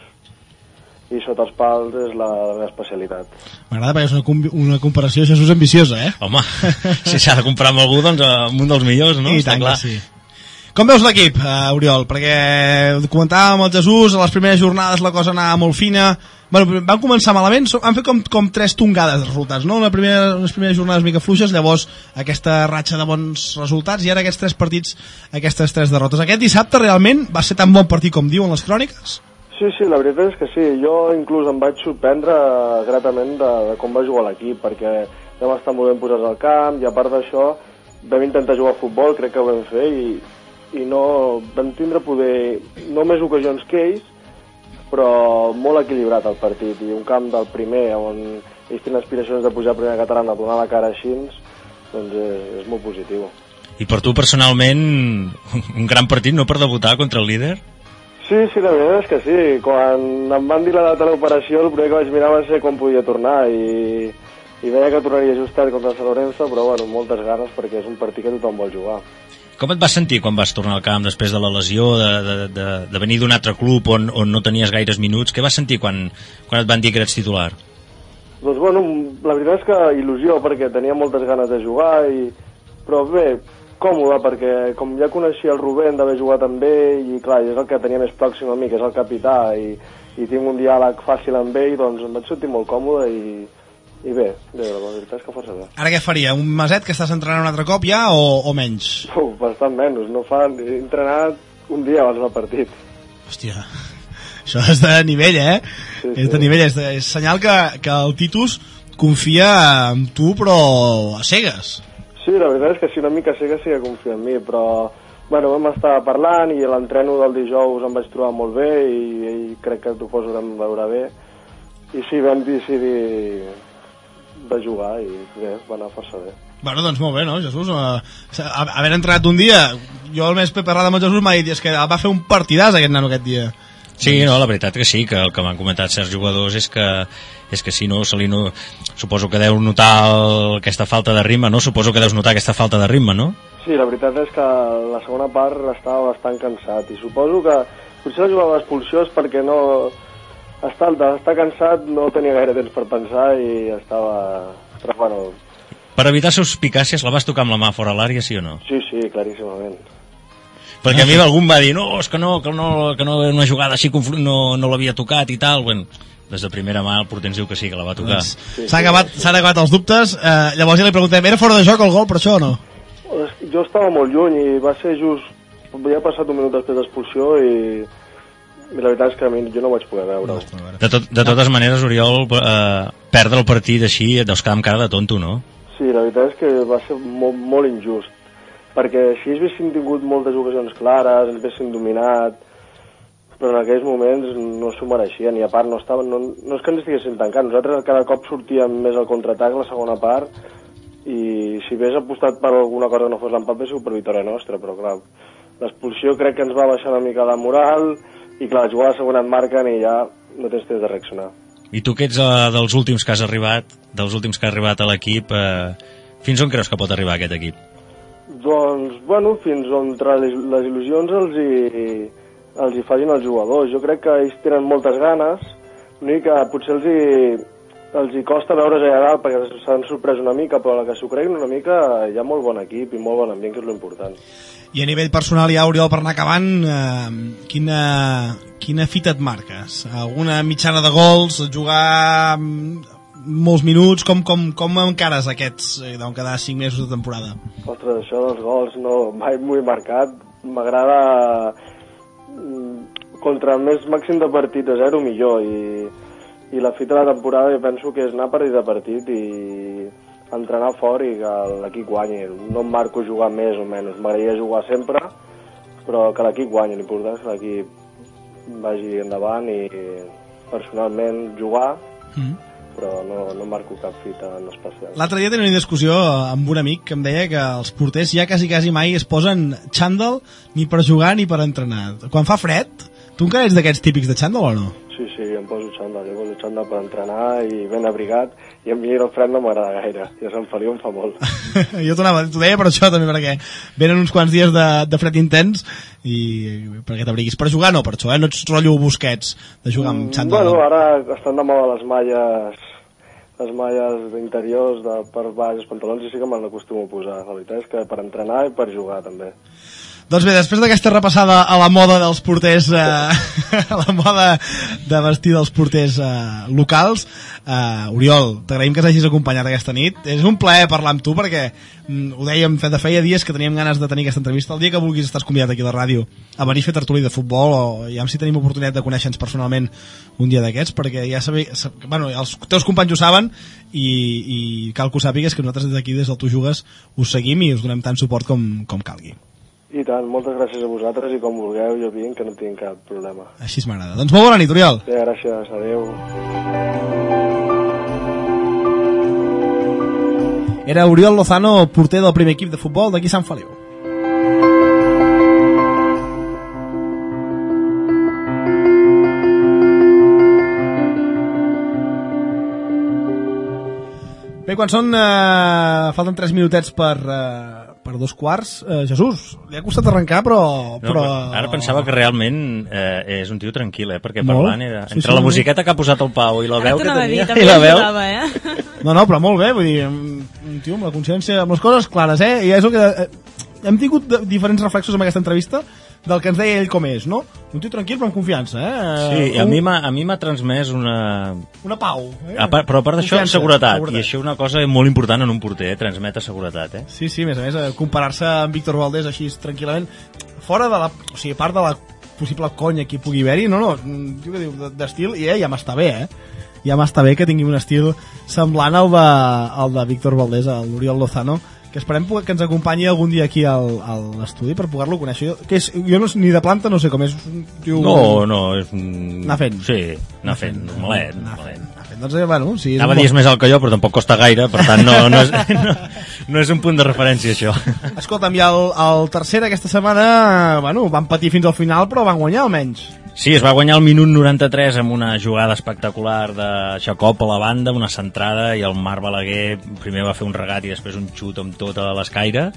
i sota els pals és la, la meva especialitat. M'agrada perquè és una, una comparació, Jesús, ambiciosa, eh? Home, si s'ha de comparar amb algú, doncs amb un dels millors, no? I Està tant clar. que sí. Com veus l'equip, uh, Oriol? Perquè comentàvem amb el Jesús, a les primeres jornades la cosa anava molt fina. Bueno, van començar malament, han fet com, com tres tongades de resultats, no? Una primera, unes primeres jornades mica fluixes, llavors aquesta ratxa de bons resultats, i ara aquests tres partits, aquestes tres derrotes. Aquest dissabte realment va ser tan bon partit com diuen les cròniques? Sí, sí, la veritat és que sí. Jo inclús em vaig sorprendre gratament de, de com va jugar l'equip, perquè vam estar molt ben posats al camp, i a part d'això vam intentar jugar a futbol, crec que ho vam fer, i, i no vam tindre poder, no més ocasions que ells, però molt equilibrat el partit, i un camp del primer on ells tenen aspiracions de pujar a primera catalana, donar la cara així, doncs és, és molt positiu. I per tu personalment un gran partit, no, per debutar contra el líder? Sí, sí, la veritat és que sí. Quan em van dir la data de l'operació, el primer que vaig mirar va ser quan podia tornar, i, i veia que tornaria just tard contra el Sant Lorenzo, però bueno, moltes ganes, perquè és un partit que tothom vol jugar. Com et vas sentir quan vas tornar al camp després de la lesió, de, de, de, de venir d'un altre club on, on no tenies gaires minuts? Què vas sentir quan, quan et van dir que eres titular? Doncs bueno, la veritat és que il·lusió, perquè tenia moltes ganes de jugar, i... però bé, còmode, perquè com ja coneixia el Rubén d'haver jugat amb ell, i clar, és el que tenia més pròxim a mi, que és el capità, i, i tinc un diàleg fàcil amb ell, doncs em vaig sentir molt còmode, i, i bé, bé, la veritat és que força bé. Ara què faria? Un meset que estàs entrenant un altre cop ja, o, o menys? Uf, bastant menys, no fa... He entrenat un dia abans del partit. Hòstia, això és de nivell, eh? Sí, és sí. de nivell, és, de, és senyal que, que el Titus confia en tu, però a cegues. Sí, la veritat és que sí, una mica cega sí que confia en mi, però bueno, vam estar parlant, i l'entreno del dijous em vaig trobar molt bé, i, i crec que tu fos vam veure bé, i sí, vam decidir de jugar, i bé, va anar força bé. Bueno, doncs molt bé, no, Jesús? Uh, haver entrenat un dia, jo el més parlat amb el Jesús m'ha dit, és que va fer un partidàs aquest nano aquest dia. Sí, no, la veritat que sí, que el que m'han comentat certs jugadors és que, és que si no, se li no, suposo que deu notar el, aquesta falta de ritme, no? Suposo que deus notar aquesta falta de ritme, no? Sí, la veritat és que la segona part estava bastant cansat, i suposo que potser la jugada d'expulsió és perquè no... Estar, estar cansat no tenia gaire temps per pensar, i estava... Però, bueno... Per evitar suspicàcies, la vas tocar amb la mà fora l'àrea, sí o no? Sí, sí, claríssimament. Perquè a mi algú em va dir, no, és que no, que no, que no una jugada així no, no l'havia tocat i tal. Bueno, des de primera mà el porter ens diu que sí, que la va tocar. Doncs, sí, s'han acabat, s'han acabat els dubtes, eh, llavors ja li preguntem, era fora de joc el gol per això o no? Jo estava molt lluny, i va ser just... Ja ha passat un minut després d'expulsió, i... i la veritat és que a mi jo no vaig poder veure. De, tot, de totes maneres, Oriol, eh, perdre el partit així et deus quedar amb cara de tonto, no? Sí, la veritat és que va ser molt, molt injust, perquè si ells haguessin tingut moltes ocasions clares, ens haguessin dominat, però en aquells moments no s'ho mereixien, i a part no, estaven, no, no és que ens estiguessin tancant, nosaltres cada cop sortíem més al contraatac la segona part, i si hagués apostat per alguna cosa que no fos l'empat, hauria sigut per victòria nostra, però clar, l'expulsió crec que ens va baixar una mica la moral, i clar, jugar a la segona et marquen i ja no tens temps de reaccionar. I tu que ets uh, dels últims que has arribat, dels últims que ha arribat a l'equip, uh, fins on creus que pot arribar aquest equip? Doncs, bueno, fins on les, les il·lusions els hi, els hi facin els jugadors. Jo crec que ells tenen moltes ganes, no? I que potser els hi, els hi costa veure's allà dalt perquè s'han sorprès una mica, però la que s'ho creguin una mica hi ha molt bon equip i molt bon ambient, que és l'important. I a nivell personal ja, Oriol, per anar acabant, eh, quina, quina fita et marques? Alguna mitjana de gols, jugar molts minuts, com, com, com encares aquests, eh, deuen quedar cinc mesos de temporada? Ostres, això dels gols no, mai m'ho he marcat. M'agrada contra el més màxim de partit de zero millor, i, i la fita de la temporada jo penso que és anar partit a partit i entrenar fort i que l'equip guanyi. No em marco jugar més o menys, m'agradaria jugar sempre, però que l'equip guanyi. L'important és que l'equip vagi endavant i personalment jugar, mm. però no, no marco cap fita en especial. L'altre dia tenia una discussió amb un amic que em deia que els porters ja quasi quasi mai es posen xandall ni per jugar ni per entrenar. Quan fa fred, tu encara ets d'aquests típics de xandall o no? Sí, sí, em poso xandall, em poso xandall per entrenar i ben abrigat, i a mi el fred no m'agrada gaire, i a Sant Feliu em fa molt. Jo t'ho deia per això també, perquè venen uns quants dies de, de fred intens i perquè t'abriguis. Per jugar no, per això, eh? No ets rotllo Busquets de jugar amb xandall. Bueno, ara estan de moda les malles, les malles d'interiors de, per baix, els pantalons, i sí que me n'acostumo a posar. La veritat és que per entrenar i per jugar també. Doncs bé, després d'aquesta repassada a la moda dels porters, eh, a la moda de vestir dels porters eh, locals, eh, Oriol, t'agraïm que s'hagis acompanyat aquesta nit. És un plaer parlar amb tu perquè mm, ho dèiem, de feia dies que teníem ganes de tenir aquesta entrevista. El dia que vulguis estàs convidat aquí a la ràdio a venir a fer tertuli de futbol, o ja si tenim oportunitat de conèixer-nos personalment un dia d'aquests, perquè ja sabeu, bueno, els teus companys ho saben i, i cal que ho sàpigues que nosaltres des d'aquí, des del Tu Jugues, us seguim i us donem tant suport com, com calgui. I tant, moltes gràcies a vosaltres, i com vulgueu jo vinc, que no tinc cap problema. Així es m'agrada. Doncs molt bona nit, Oriol. Sí, gràcies, adeu. Era Oriol Lozano, porter del primer equip de futbol d'aquí Sant Feliu. Bé, quan són... Eh, falten tres minutets per... Eh, per dos quarts, eh, Jesús, li ha costat arrencar, però... però... No, ara pensava que realment eh, és un tio tranquil, eh, perquè molt? parlant era... Sí, entre sí, la sí. musiqueta que ha posat el Pau i la veu que tenia... Dit, I la veu... ajudava, eh? No, no, però molt bé, vull dir, un tio amb la consciència, amb les coses clares, eh? I és el que... Eh, hem tingut de, diferents reflexos en aquesta entrevista del que ens deia ell com és, no? Un tio tranquil però amb confiança, eh? Sí, i a mi m'ha a mi m'ha transmès una... Una pau. Eh? A part, però a part d'això, seguretat, seguretat. i això és una cosa molt important en un porter, eh? Transmetre seguretat, eh? Sí, sí, a més a més, comparar-se amb Víctor Valdés així tranquil·lament, fora de la... O sigui, a part de la possible conya que hi pugui haver-hi, no, no, un tio que diu d'estil, i eh, ja m'està bé, eh? Ja m'està bé que tingui un estil semblant al de, al de Víctor Valdés, al Oriol Lozano, que esperem que ens acompanyi algun dia aquí al, a l'estudi per poder-lo conèixer. Jo, que és, jo no, ni de planta no sé com és. Un tio... No, no, és un... Anar fent. Sí, anar fent, normalet. Anar fent, anar fent. Doncs, bueno, sí, és Anava a dir és més alt que jo, però tampoc costa gaire, per tant no, no, és, no, no és un punt de referència, això. Escolta'm, i el, el tercer aquesta setmana, bueno, van patir fins al final, però van guanyar almenys. Sí, es va guanyar el minut noranta-tres amb una jugada espectacular de Jacob a la banda, una centrada, i el Marc Balaguer primer va fer un regat i després un xut amb tota l'escaire,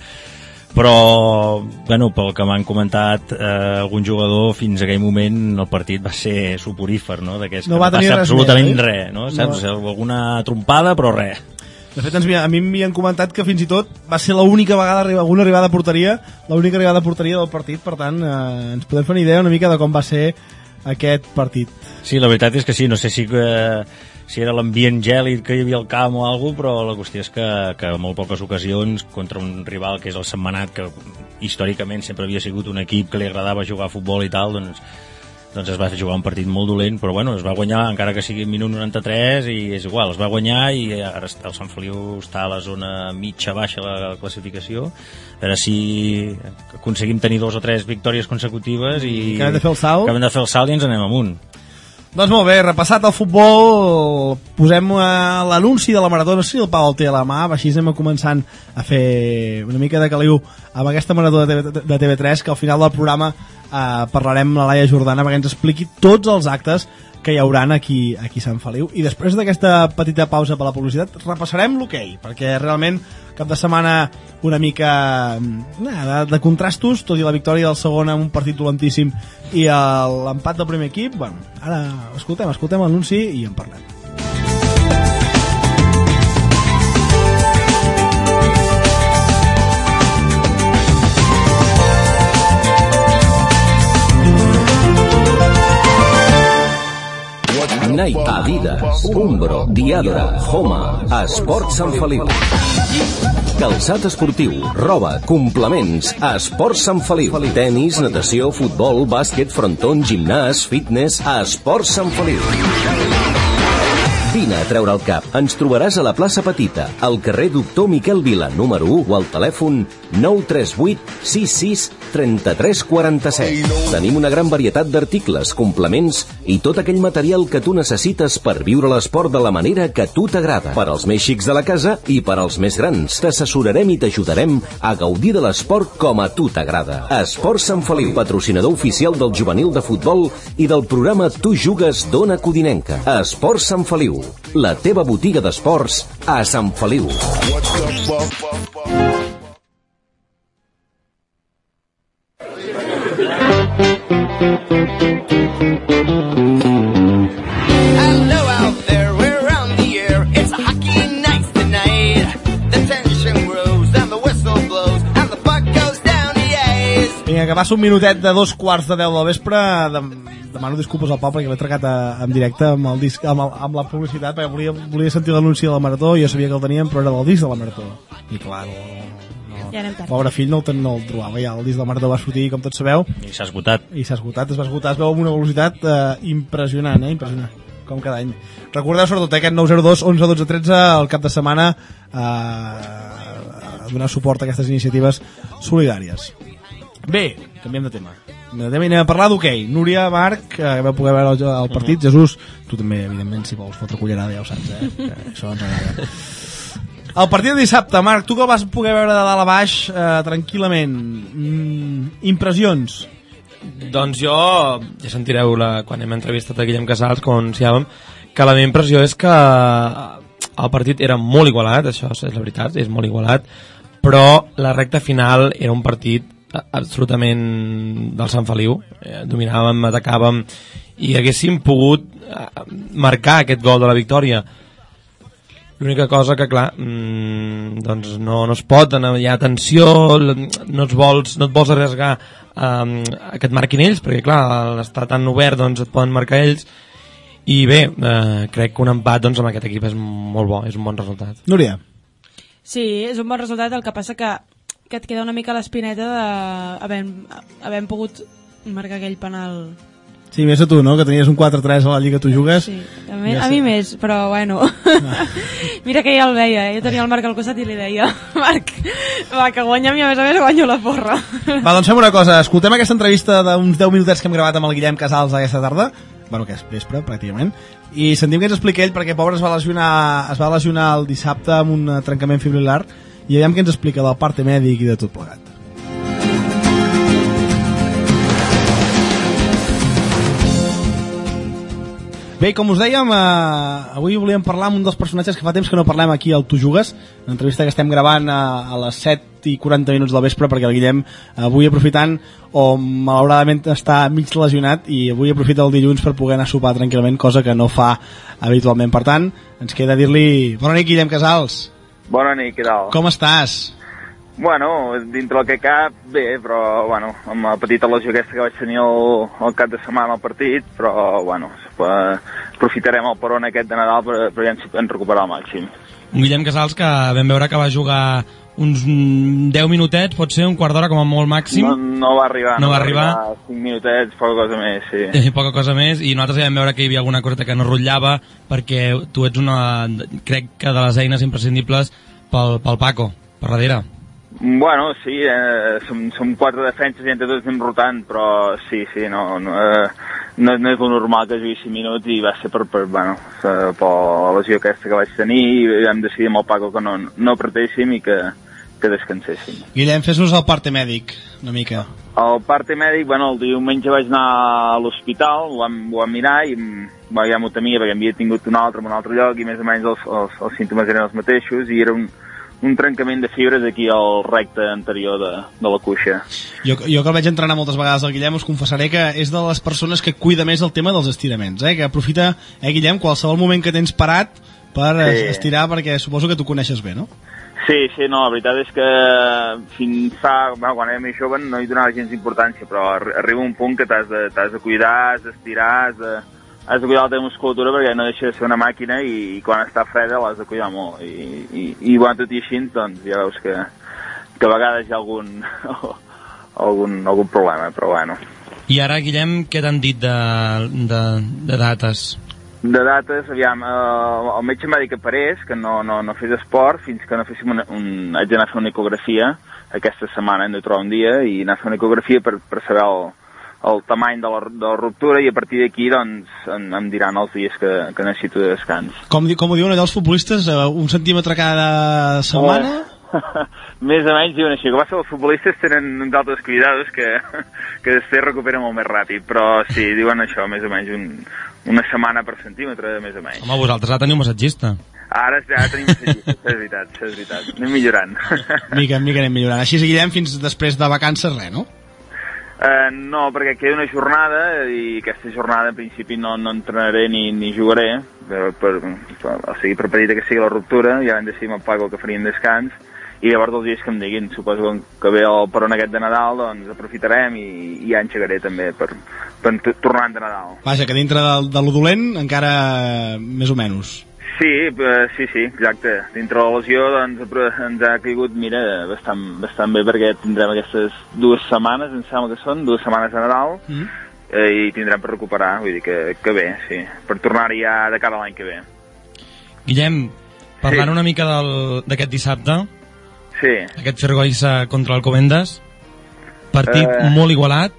però bueno, pel que m'han comentat eh, algun jugador, fins a aquell moment el partit va ser soporífer, no? D'aquest no que va no tenir passa res absolutament més, res, no? Saps? No. Alguna trompada, però res. De fet, ens, a mi m'havien comentat que fins i tot va ser l'única vegada alguna arribada a porteria, l'única arribada a porteria del partit, per tant, eh, ens podem fer una idea una mica de com va ser aquest partit. Sí, la veritat és que sí, no sé si, que, si era l'ambient gèlid que hi havia al camp o alguna cosa, però la qüestió és que, que en molt poques ocasions, contra un rival que és el Sentmenat, que històricament sempre havia sigut un equip que li agradava jugar a futbol i tal, doncs doncs es va jugar un partit molt dolent, però bueno, es va guanyar, encara que sigui minut noranta-tres, i és igual, es va guanyar, i ara el Sant Feliu està a la zona mitja-baixa de la classificació, a veure si aconseguim tenir dos o tres victòries consecutives i que hem de fer el salt, que hem de fer el salt i ens anem amunt. Doncs molt bé, repassat el futbol, posem uh, l'anunci de la marató, no sé si el Pau el té a la mà, així anem començant a fer una mica de caliu amb aquesta marató de, TV, de T V tres, que al final del programa uh, parlarem amb la Laia Jordana perquè ens expliqui tots els actes que hi hauran aquí, aquí a Sant Feliu. I després d'aquesta petita pausa per la publicitat repassarem l'hoquei, perquè realment cap de setmana una mica de, de contrastos, tot i la victòria del segon en un partit dolentíssim i l'empat del primer equip. Bueno, ara escoltem, escoltem l'anunci i en parlem. Night Pub, Adidas, Umbro, Diadora, Homa, Esport Sant Feliu. Calçat esportiu, roba, complements, Esport Sant Feliu. Tenis, natació, futbol, bàsquet, frontón, gimnàs, fitness, Esport Sant Feliu. Vine a treure el cap. Ens trobaràs a la plaça Petita, al carrer Doctor Miquel Vila, número u, o al telèfon nou tres vuit sis sis tres tres quatre set. Tenim una gran varietat d'articles, complements i tot aquell material que tu necessites per viure l'esport de la manera que a tu t'agrada. Per als més xics de la casa i per als més grans. T'assessorarem i t'ajudarem a gaudir de l'esport com a tu t'agrada. Esport Sant Feliu, patrocinador oficial del juvenil de futbol i del programa Tu Jugues d'Ona Codinenca. Esport Sant Feliu, la teva botiga d'esports a Sant Feliu. Hello out there, we're around the air. It's a hockey night tonight. The tension grows and the whistle blows and the puck goes down the ice. Vinga, que passa un minutet de dos quarts de deu del vespre. De... Demano disculpes al Pau perquè l'he trecat a, en directe amb, el disc, amb, el, amb la publicitat, perquè volia, volia sentir l'anunci de la Marató, jo sabia que el teníem, però era del disc de la Marató. I clar, no, no, ja anem tard. Pobre fill no el, no el trobava, ja el disc de la Marató va sortir, com tots sabeu. I s'ha esgotat. I s'ha esgotat, es va esgotar, es veu amb una velocitat eh, impressionant, eh, impressionant, com cada any. Recordeu sobretot eh, aquest nou zero dos onze dotze tretze el cap de setmana eh, a donar suport a aquestes iniciatives solidàries. Bé, canviem de tema. De tema i anem a parlar d'hoquei. Núria, Marc, que vau poder veure el, el partit. Jesús, tu també, evidentment, si vols fotre cullerada, ja ho saps, eh? Que això ens agrada. El partit de dissabte, Marc, tu que el vas poder veure de dalt a baix eh, tranquil·lament. Mm, impressions? Doncs jo, ja sentireu la, quan hem entrevistat a Guillem Casals, com anunciàvem, que la meva impressió és que el partit era molt igualat, això és la veritat, és molt igualat, però la recta final era un partit absolutament del Sant Feliu. Eh, dominàvem, atacàvem i haguéssim pogut eh, marcar aquest gol de la victòria. L'única cosa que, clar, mmm, doncs no, no es pot, hi ha tensió, no, et vols, no et vols arriesgar eh, a que et marquin ells, perquè, clar, està tan obert, doncs et poden marcar ells. I bé, eh, crec que un empat doncs, amb aquest equip és molt bo, és un bon resultat. Núria? Sí, és un bon resultat, el que passa que que et queda una mica l'espineta d'haver havent pogut marcar aquell penal. Sí, més a tu, no? Que tenies un quatre tres a la Lliga Tu Jugues. Sí, a mi, a mi més, però bueno. Ah. Mira que ja el veia, eh? Jo tenia el Marc al costat i li deia Marc, va, que guanyem i a més a més guanyo la porra. Va, doncs fem una cosa, escoltem aquesta entrevista d'uns deu minutets que hem gravat amb el Guillem Casals aquesta tarda, bueno, que és vespre, pràcticament, i sentim que ens expliqui ell, perquè pobre es va lesionar, es va lesionar el dissabte amb un trencament fibrilar, i veiem que ens explica del parte mèdic i de tot plegat. Bé, com us dèiem, eh, avui volíem parlar amb un dels personatges que fa temps que no parlem aquí al Tu Jugues, una entrevista que estem gravant a, a les set i quaranta minuts del vespre, perquè el Guillem avui aprofitant, o malauradament està mig lesionat, i avui aprofita el dilluns per poder anar a sopar tranquil·lament, cosa que no fa habitualment. Per tant, ens queda dir-li bona nit, Guillem Casals. Bona nit, què tal? Com estàs? Bueno, dintre el que cap, bé, però, bueno, amb la petita lesió aquesta que vaig tenir el, el cap de setmana al partit, però, bueno, aprofitarem el peron aquest de Nadal per, per ja ens recuperar al màxim. Un Guillem Casals que vam veure que va jugar uns deu minutets, pot ser un quart d'hora com a molt màxim. No, no va arribar, no, no va arribar. arribar. cinc minutets, poca cosa més, sí. Eh, poca cosa més, i nosaltres ja vam veure que hi havia alguna cosa que no rotllava, perquè tu ets una, crec que de les eines imprescindibles pel, pel Paco, per darrere. Bueno, sí, eh, som, som quatre defenses i entre tots anem rotant, però sí, sí, no, no, eh, no, no és el normal que jugui cinc minuts i va ser per, per, bueno, per la lesió aquesta que vaig tenir i vam decidir amb el Paco que no, no apretéssim i que, que descanséssim. Guillem, fes-nos el parte mèdic, una mica. El parte mèdic, bueno, el diumenge vaig anar a l'hospital, ho vam, ho vam mirar i bueno, ja m'ho temia perquè havia tingut un altre en un altre lloc i més o menys els, els, els símptomes eren els mateixos i era un un trencament de fibres aquí al recte anterior de, de la cuixa. Jo, jo que el veig entrenar moltes vegades al Guillem us confessaré que és de les persones que cuida més el tema dels estiraments, eh? Que aprofita, eh Guillem, qualsevol moment que tens parat per sí. estirar, perquè suposo que tu coneixes bé, no? Sí, sí, no, la veritat és que fins fa, bueno, quan era més jove no hi donava gens importància, però arriba un punt que t'has de, t'has de cuidar, has d'estirar, has de, has de cuidar la teva musculatura perquè no deixa de ser una màquina i, i quan està freda l'has de cuidar molt. I, i, i bueno, tot i així, doncs ja veus que, que a vegades hi ha algun, algun, algun problema, però bueno. I ara, Guillem, què t'han dit de, de, de dates? De dates, aviam, eh, el metge em va dir que parés, que no, no, no fes esport fins que no féssim una, un... haig d'anar a fer una ecografia aquesta setmana, hem de trobar un dia i anar a fer una ecografia per, per saber el, el tamany de la, de la ruptura i a partir d'aquí doncs em, em diran els dies que, que necessito de descans. Com, com ho diuen allà els futbolistes, un centímetre cada setmana? Oh. Més o menys diuen així. El que passa, els futbolistes tenen uns altres cuidados que, que després recuperen molt més ràpid, però sí, diuen això, més o menys un, una setmana per centímetre, més o menys. Home, vosaltres ara teniu massatgista. Ara, ara tenim massatgista, és veritat, és veritat. Anem millorant. Mica en mica anem millorant. Així, Guillem, fins després de vacances, res, no? Uh, no, perquè queda una jornada i aquesta jornada en principi no, no entrenaré ni, ni jugaré, per, per, per, o sigui, per petita que sigui la ruptura, ja vam decidir amb el Paco que faríem descans, i llavors els dies que em diguin, suposo que ve el peron aquest de Nadal, doncs aprofitarem i, i ja enxegaré també per, per tornar de Nadal. Vaja, que dintre de, de lo dolent encara més o menys. Sí, eh, sí, sí, exacte. Dintre de la lesió doncs, ens ha caigut, mira, bastant, bastant bé perquè tindrem aquestes dues setmanes, em sembla que són, dues setmanes de Nadal, mm. eh, i tindrem per recuperar, vull dir que, que bé, sí, per tornar-hi ja de cara a l'any que ve. Guillem, parlant sí. una mica d'aquest dissabte, sí. aquest Fergoissa contra l'Alcobendas, partit eh... molt igualat,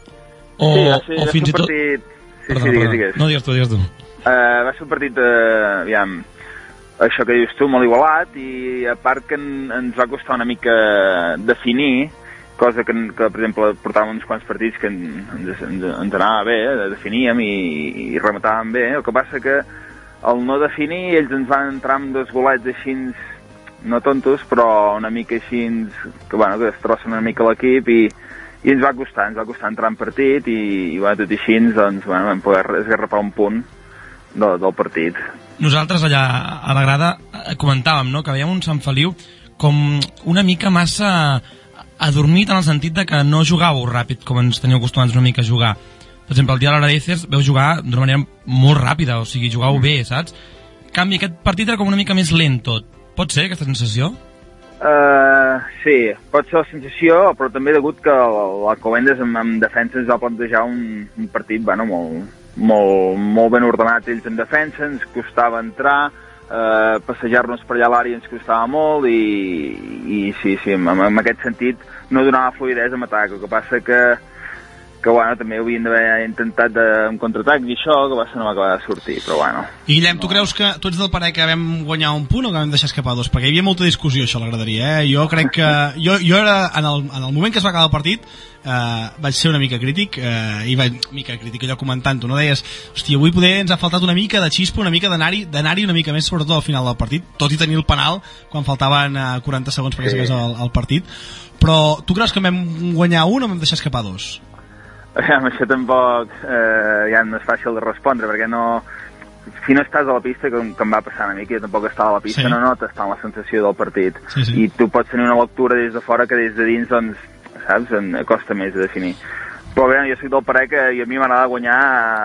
o, sí, sí, o fins i tot... Partit... Sí, perdona, sí, digues, perdona. digues. No, digues tu, digues tu. Uh, va ser un partit, uh, aviam, això que dius tu, molt igualat, i a part que en, ens va costar una mica definir, cosa que, que per exemple, portàvem uns quants partits que ens, ens, ens anava bé, definíem i, i rematàvem bé. El que passa que al no definir ells ens van entrar amb dos golets així, no tontos, però una mica així, que, bueno, que destrossen una mica l'equip i, i ens va costar, ens va costar entrar en partit i, i bueno, tot i així, doncs, bueno, vam poder esgarrapar un punt del, del partit. Nosaltres allà a la grada comentàvem, no?, que veiem un Sant Feliu com una mica massa adormit en el sentit de que no jugàveu ràpid com ens teniu acostumats una mica a jugar. Per exemple, el dia de l'Aradícer veu jugar d'una manera molt ràpida, o sigui, jugàveu bé, saps? En canvi, aquest partit era com una mica més lent tot. Pot ser aquesta sensació? Uh, sí, pot ser la sensació, però també degut que l'Alcobendas amb, amb defensa ens va plantejar un, un partit, bueno, molt, molt, molt ben ordenat ells en defensa, ens costava entrar, uh, passejar-nos per allà a l'àrea ens costava molt i, i sí, sí, en, en aquest sentit no donava fluidesa en atac. El que passa que que bueno, també ho havien d'haver intentat de, un contraatac i això, que va ser no va acabar de sortir, però bueno. I Guillem, tu creus que tu ets del parer que vam guanyar un punt o que vam deixar escapar dos? Perquè hi havia molta discussió, això, a la graderia, eh? Jo crec que... Jo, jo era, en el, en el moment que es va acabar el partit, eh, vaig ser una mica crític, eh, i vaig, mica crític, allò comentant-ho, no? Deies, hòstia, avui poder ens ha faltat una mica de xispa, una mica d'anar-hi d'anar-hi una mica més, sobretot al final del partit, tot i tenir el penal quan faltaven eh, quaranta segons perquè s'acabés el, el partit. Però tu creus que vam guanyar un o vam deixar escapar dos? Amb això tampoc eh, ja no és fàcil de respondre, perquè no... Si no estàs a la pista, que, que em va passar una mica, jo tampoc estava a la pista, sí. No notes tant la sensació del partit. Sí, sí. I tu pots tenir una lectura des de fora que des de dins, doncs, saps, en, costa més de definir. Però bé, jo soc del parer que a mi m'agrada guanyar,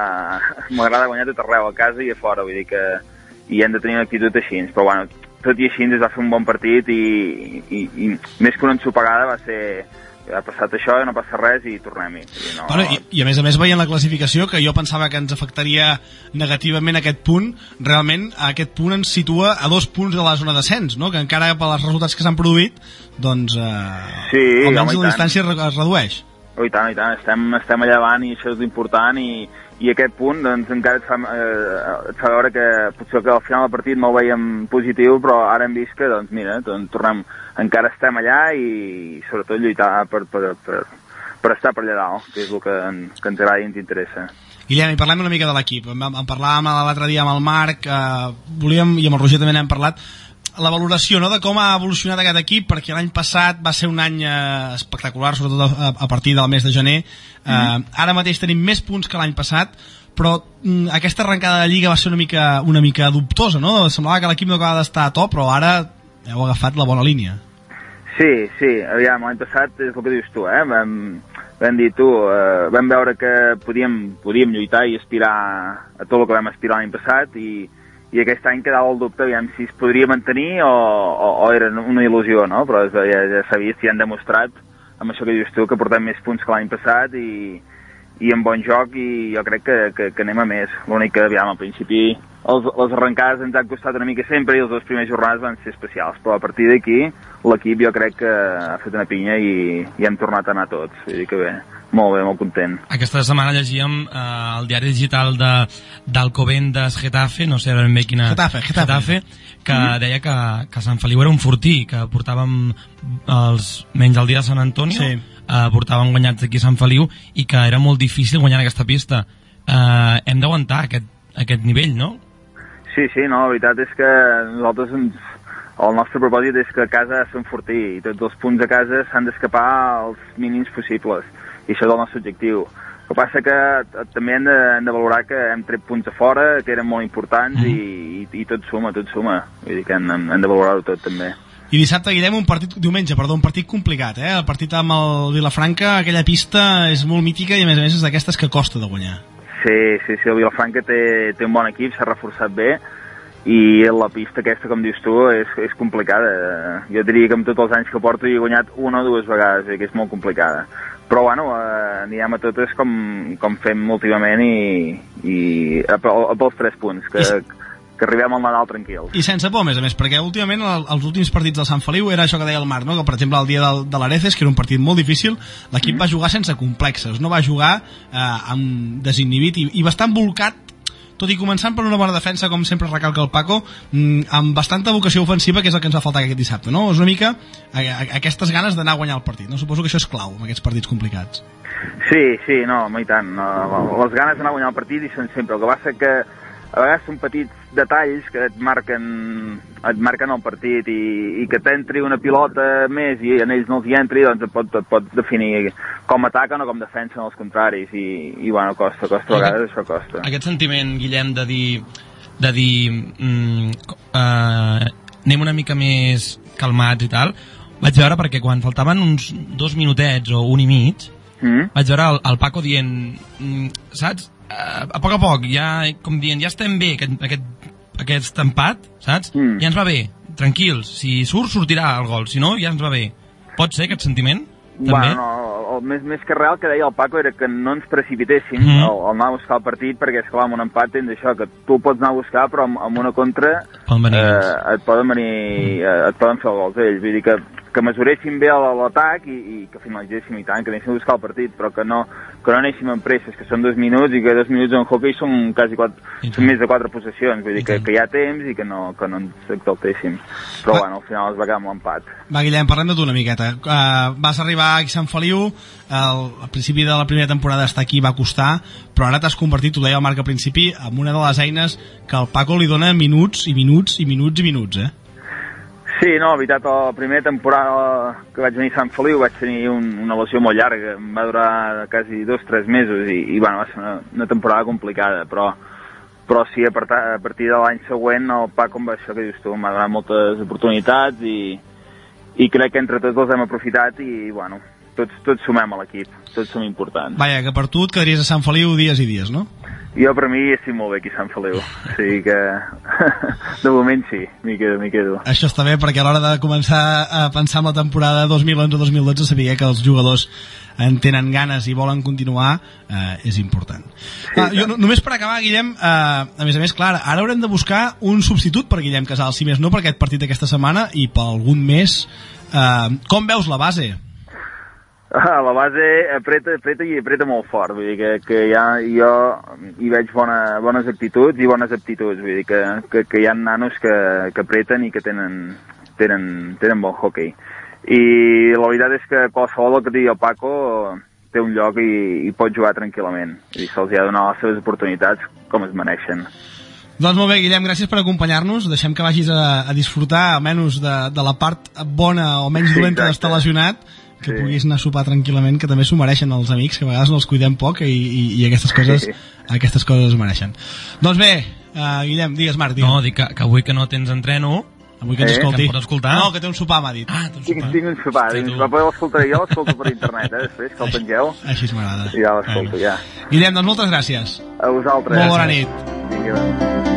m'agrada guanyar tot arreu, a casa i a fora, vull dir que i hem de tenir una actitud així. Però bueno, tot i així es va fer un bon partit i, i, i més que una ensopegada va ser... ha passat això i no passa res i tornem-hi. I, no... bueno, i, I a més a més veient la classificació, que jo pensava que ens afectaria negativament aquest punt, realment aquest punt ens situa a dos punts de la zona d'ascens, no? Que encara per als resultats que s'han produït, doncs eh, sí, almenys la distància es redueix. Oh, i tant, i tant, estem, estem allà davant i això és l'important i, i aquest punt doncs, encara et fa, eh, et fa veure que potser que al final del partit no ho veiem positiu, però ara hem vist que doncs, mira, doncs, tornem, encara estem allà i sobretot lluitar per, per, per, per estar per allà dalt, que és el que, en, que ens agrada i ens interessa. Guillem, i parlem una mica de l'equip. En, en parlàvem l'altre dia amb el Marc, eh, volíem, i amb el Roger també n'hem parlat, la valoració, no?, de com ha evolucionat aquest equip, perquè l'any passat va ser un any eh, espectacular, sobretot a, a partir del mes de gener. Eh, mm. Ara mateix tenim més punts que l'any passat, però mm, aquesta arrencada de Lliga va ser una mica, una mica dubtosa, no? Semblava que l'equip no acabava d'estar a top, però ara heu agafat la bona línia. Sí, sí, aviam, l'any passat és el que dius tu, eh? Vam, vam dir, tu, eh, vam veure que podíem, podíem lluitar i aspirar a tot el que vam aspirar l'any passat i, i aquest any quedava el dubte aviam si es podria mantenir o, o, o era una il·lusió, no? Però ja, ja s'ha vist i han demostrat amb això que dius tu que portem més punts que l'any passat i, i en bon joc i jo crec que, que, que anem a més. L'únic que, aviam, al principi els, les arrencades ens han costat una mica sempre i les dues primeres jornades van ser especials, però a partir d'aquí l'equip jo crec que ha fet una pinya i, i hem tornat a anar tots, vull dir que bé, molt bé, molt content. Aquesta setmana llegíem eh, el diari digital de, d'Alcobendas Getafe, no sé ben bé quina... Getafe, Getafe. Getafe que Mm. deia que, que Sant Feliu era un fortí, que portàvem els menys el dia de Sant Antonio, Sí. eh, portàvem guanyats aquí a Sant Feliu i que era molt difícil guanyar aquesta pista. Eh, hem d'aguantar aquest, aquest nivell, no? Sí, sí, no, la veritat és que nosaltres ens, el nostre propòsit és que a casa s'ha d'enfortir i tots els punts a casa s'han d'escapar als mínims possibles i això és el nostre objectiu. El que passa que t- també hem de, hem de valorar que hem tret punts a fora que eren molt importants mm. i, i, i tot suma, tot suma. Vull dir que hem, hem de valorar-ho tot també. I dissabte, Guillem, un partit, diumenge, perdó, un partit complicat, eh? El partit amb el Vilafranca, aquella pista és molt mítica i a més a més és d'aquestes que costa de guanyar. Sí, sí, sí, el Vilafranca té, té un bon equip, s'ha reforçat bé i la pista aquesta, com dius tu, és, és complicada. Jo diria que amb tots els anys que porto hi he guanyat una o dues vegades, i que és molt complicada. Però bueno, eh, anirem a totes com, com fem últimament i, i a, a, a pels tres punts, que, que arribem al Nadal tranquils. I sense por, a més a més, perquè últimament el, els últims partits del Sant Feliu era això que deia el Marc, no? Que per exemple el dia del, de l'Areces, que era un partit molt difícil, l'equip mm. va jugar sense complexes, no va jugar eh, amb desinhibit i, i bastant volcat, tot i començant per una bona defensa, com sempre recalca el Paco, mm, amb bastanta vocació ofensiva, que és el que ens va faltar aquest dissabte, no? És una mica a, a, aquestes ganes d'anar a guanyar el partit, no? Suposo que això és clau en aquests partits complicats. Sí, sí, no, i tant. No, les ganes d'anar a guanyar el partit hi són sempre. El que passa que a vegades són petits detalls que et marquen, et marquen el partit i, i que t'entri una pilota més i en ells no els hi entri, doncs et pot, et pot definir com ataquen o com defensen els contraris i, i bueno, costa, costa a vegades, això costa. Aquest sentiment, Guillem, de dir, de dir mm, eh, anem una mica més calmats i tal, vaig veure perquè quan faltaven uns dos minutets o un i mig, mm. vaig veure el, el Paco dient, mm, saps? Uh, a poc a poc, ja, com dient, ja estem bé, aquest, aquest, aquest empat, saps? Mm. Ja ens va bé, tranquils, si surt, sortirà el gol, si no, ja ens va bé. Pot ser aquest sentiment? També? Bueno, no, el, més, més que real que deia el Paco era que no ens precipitéssim mm. al, al anar a buscar el partit, perquè esclar, amb un empat tens això, que tu pots anar a buscar, però amb, amb una contra eh, et poden venir, eh, et poden fer el gol ells, vull dir que que mesuréssim bé l'atac i, i que finalitzéssim i tant, que anéssim a buscar el partit, però que no, que no anéssim amb presses, que són dos minuts i que dos minuts en hockey són quasi quatre, són més de quatre possessions, vull dir que, que hi ha temps i que no, que no ens exaltéssim. Però Va. bueno, al final es va quedar amb l'empat. Va, Guillem, parlem de tu una miqueta. Uh, vas arribar a Sant Feliu, al, al principi de la primera temporada estar aquí va costar, però ara t'has convertit, ho deia el Marc al principi, en una de les eines que el Paco li dona minuts i minuts i minuts i minuts, eh? Sí, no, la veritat, la primera temporada que vaig venir a Sant Feliu vaig tenir un, una lesió molt llarga, em va durar quasi dos o tres mesos i, i bueno, va ser una, una temporada complicada, però, però sí, a, part, a partir de l'any següent el Paco, amb això que dius tu, m'ha donat moltes oportunitats i, i crec que entre tots els hem aprofitat i, bueno, tots, tots sumem a l'equip, tots som importants. Vaja, que per tu et quedaries a Sant Feliu dies i dies, no? Jo, per mi, estic molt bé aquí a Sant Feliu. O sigui que, de moment, sí, m'hi quedo, m'hi quedo. Això està bé, perquè a l'hora de començar a pensar en la temporada dos mil onze dos mil dotze, saber que els jugadors en tenen ganes i volen continuar, eh, és important. Sí, ah, jo, no, només per acabar, Guillem, eh, a més a més, clar, ara haurem de buscar un substitut per Guillem Casals, si més no per aquest partit d'aquesta setmana i per algun mes. Eh, com veus la base? Ah, la base apreta, apreta i apreta molt fort, vull dir que, que ja, jo hi veig bona, bones actituds i bones aptituds, vull dir que, que, que hi ha nanos que, que apreten i que tenen, tenen, tenen bon hockey. I la veritat és que qualsevol que digui el Paco té un lloc i, i pot jugar tranquil·lament, i se'ls ha de donar les seves oportunitats com es mereixen. Doncs molt bé, Guillem, gràcies per acompanyar-nos. Deixem que vagis a, a disfrutar almenys de, de la part bona o menys dolenta sí, d'estar lesionat, que sí. Puguis anar a sopar tranquil·lament, que també s'ho mereixen els amics, que a vegades no els cuidem poc i, i, i aquestes coses sí. aquestes coses es mereixen. Doncs bé, uh, Guillem, digues, Marc. Digues. No, dic que, que avui que no tens entreno, Avui que ens Eh? escolti. Que em pot escoltar? No, que té un sopar, m'ha dit. Ah, té un Tinc, sopar. tinc un sopar, tinc un sopar, però l'escoltaré jo, l'escolto per internet, eh, després, que el pengeu. Així m'agrada. I ja l'escolto, ja. Guillem, doncs moltes gràcies. A vosaltres. Molt bona nit. Vinga.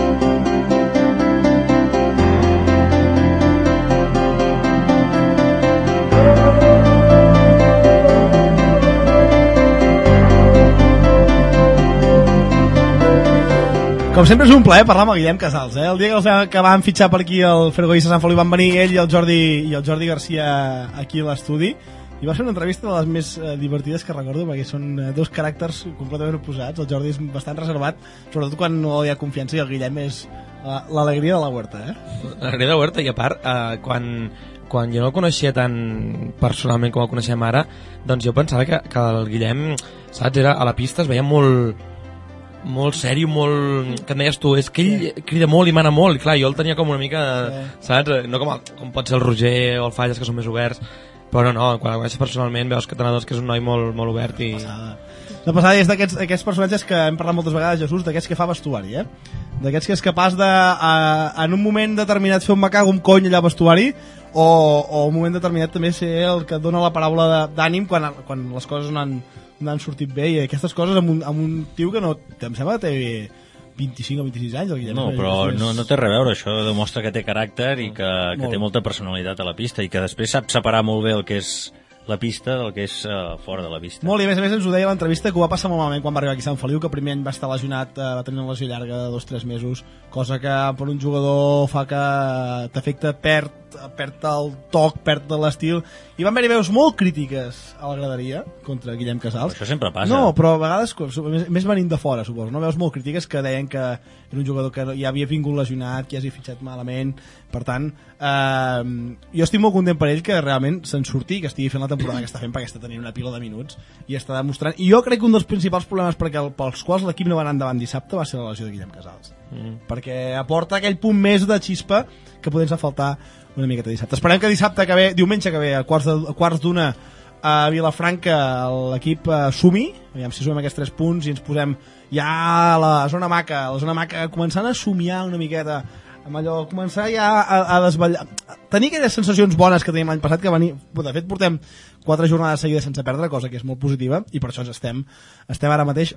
Com sempre és un plaer parlar amb el Guillem Casals, eh? El dia que, els, que van fitxar per aquí el Fergoista Sant Feliu van venir ell i el Jordi, i el Jordi Garcia aquí a l'estudi i va ser una entrevista de les més eh, divertides que recordo perquè són eh, dos caràcters completament oposats. El Jordi és bastant reservat, sobretot quan no hi ha confiança, i el Guillem és eh, l'alegria de la huerta, eh? L'alegria de la huerta, i a part, eh, quan, quan jo no el coneixia tan personalment com el coneixem ara, doncs jo pensava que, que el Guillem, saps, era a la pista, es veia molt molt sèrio, molt... que em deies tu, és que ell sí. crida molt i mana molt, i clar, jo el tenia com una mica, sí. saps? No com, el, com pot ser el Roger o el Falles, que són més oberts, però no, no, quan el coneixes personalment veus que t'adores que és un noi molt, molt obert i... Passada. La passada és d'aquests aquests personatges que hem parlat moltes vegades, Jesús, d'aquests que fa vestuari, eh? D'aquests que és capaç de, a, en un moment determinat, fer un macago, un cony allà al vestuari, o, o un moment determinat també ser el que dona la paraula d'ànim quan, quan les coses no han, no han sortit bé, i aquestes coses amb un, amb un tio que no, em sembla que té vint-i-cinc o vint-i-sis anys. El no, però no, no té res a veure, això demostra que té caràcter i que, que té molta personalitat a la pista i que després sap separar molt bé el que és la pista del que és uh, fora de la pista. Molt, i a més a més ens ho deia a l'entrevista que ho va passar molt malament quan va arribar aquí a Sant Feliu, que primer any va estar lesionat, uh, va tenir una lesió llarga de dos o tres mesos, cosa que per un jugador fa que t'afecta, perd, perd el toc, perd l'estil, i van haver-hi veus molt crítiques a la graderia contra Guillem Casals. Això sempre passa. No, però a vegades, més, més venint de fora, suposo, no? Veus molt crítiques que deien que era un jugador que ja havia vingut lesionat, que ja s'hi fitxat malament, per tant, eh, jo estic molt content per ell que realment se'n surti, que estigui fent la temporada que està fent, perquè està tenint una pila de minuts i està demostrant, i jo crec que un dels principals problemes perquè el, pels quals l'equip no va anar endavant dissabte va ser la lesió de Guillem Casals, mm. perquè aporta aquell punt més de xispa que podem fer faltar una miqueta dissabte. Esperem que dissabte que ve, diumenge que ve, a quarts, de, a quarts d'una a Vilafranca l'equip uh, sumi, aviam si sumem aquests tres punts i ens posem ja a la zona maca, a la zona maca començant a somiar una miqueta amb allò, començar ja a, a desvetllar, tenir aquelles sensacions bones que teníem l'any passat, que venir, de fet portem quatre jornades seguides sense perdre, cosa que és molt positiva, i per això estem, estem ara mateix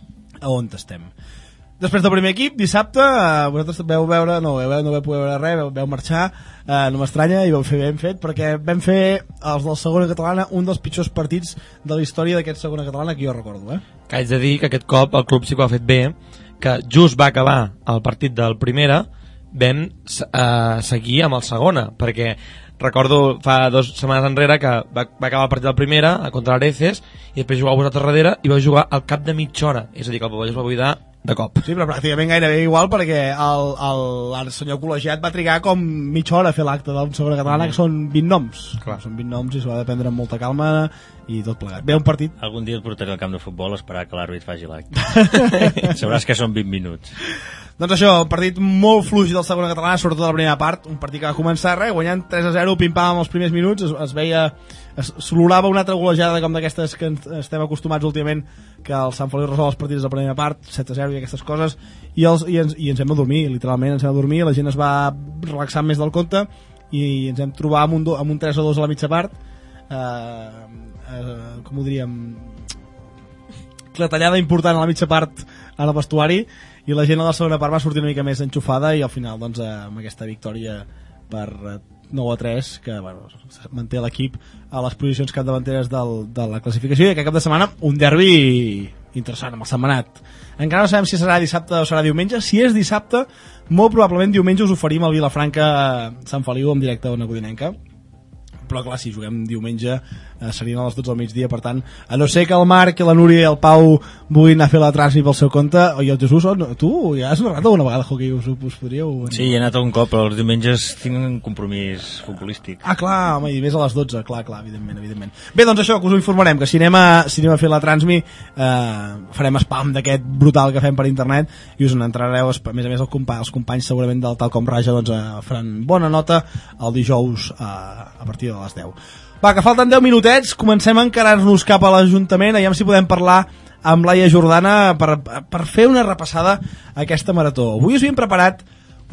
a on estem. Després del primer equip, dissabte, eh, vosaltres veu veure, no, veu, no veu poder veure res, veu, veu marxar, eh, no m'estranya, i vau fer ben fet, perquè vam fer els del segona catalana un dels pitjors partits de la història d'aquest segona catalana que jo recordo, eh? Que haig de dir que aquest cop el club sí que ho ha fet bé, que just va acabar el partit del primera, vam eh, seguir amb el segona, perquè recordo fa dues setmanes enrere que va, va acabar el partit del primera contra l'Areces i després jugàveu vosaltres darrere i vau jugar al cap de mitja hora, és a dir, que el Pavelló es va buidar de cop. Sí, però pràcticament gairebé igual, perquè el, el, el senyor col·legiat va trigar com mitja hora a fer l'acte d'un segona catalana, mm. que són vint noms. Clar. Són vint noms i s'ho ha de prendre amb molta calma i tot plegat. Ve un partit... Algun dia et portaré al camp de futbol a esperar que l'àrbit faci l'acte. Sabràs que són vint minuts. Doncs això, un partit molt fluix del segona catalana, sobretot la primera part, un partit que va començar res, guanyant tres a zero, pim-pam els primers minuts, es, es veia, es s'olorava una altra golejada com d'aquestes que estem acostumats últimament, que el Sant Feliu resol els partits de la primera part, set a zero i aquestes coses, i, els, i, ens, i ens hem de dormir, literalment ens hem de dormir, la gent es va relaxar més del compte, i ens hem trobat amb un, do, amb un tres a dos a la mitja part, eh, eh, com ho diríem, clatellada important a la mitja part a la vestuari, i la gent a la segona part va sortir una mica més enxufada i al final doncs amb aquesta victòria per nou a tres que bueno, manté l'equip a les posicions capdavanteres del, de la classificació, i aquest cap de setmana un derbi interessant amb el Sentmenat. Encara no sabem si serà dissabte o serà diumenge. Si és dissabte, molt probablement diumenge us oferim al Vilafranca Sant Feliu en directe a Ona Codinenca, però clar, si juguem diumenge eh, serien a les dotze del migdia, per tant, a no ser que el Marc, la Núria i el Pau vulguin anar a fer la transmi pel seu compte, o jo, Jesús, no, tu ja has narrat alguna vegada hockey, us, us podríeu... Sí, he anat un cop, però els diumenges tinc un compromís futbolístic. Ah, clar, home, i més a les dotze, clar, clar, evidentment, evidentment. Bé, doncs això, que us ho informarem, que si anem a, si anem a fer la transmi eh, farem spam d'aquest brutal que fem per internet i us n'entrareu, a més a més el compa, els companys segurament del Talcom Raja doncs, eh, faran bona nota el dijous eh, a partir de les deu. Va, que falten deu minutets, comencem a encarar-nos cap a l'Ajuntament, aviam si podem parlar amb Laia Jordana per, per fer una repassada a aquesta marató. Avui us havíem preparat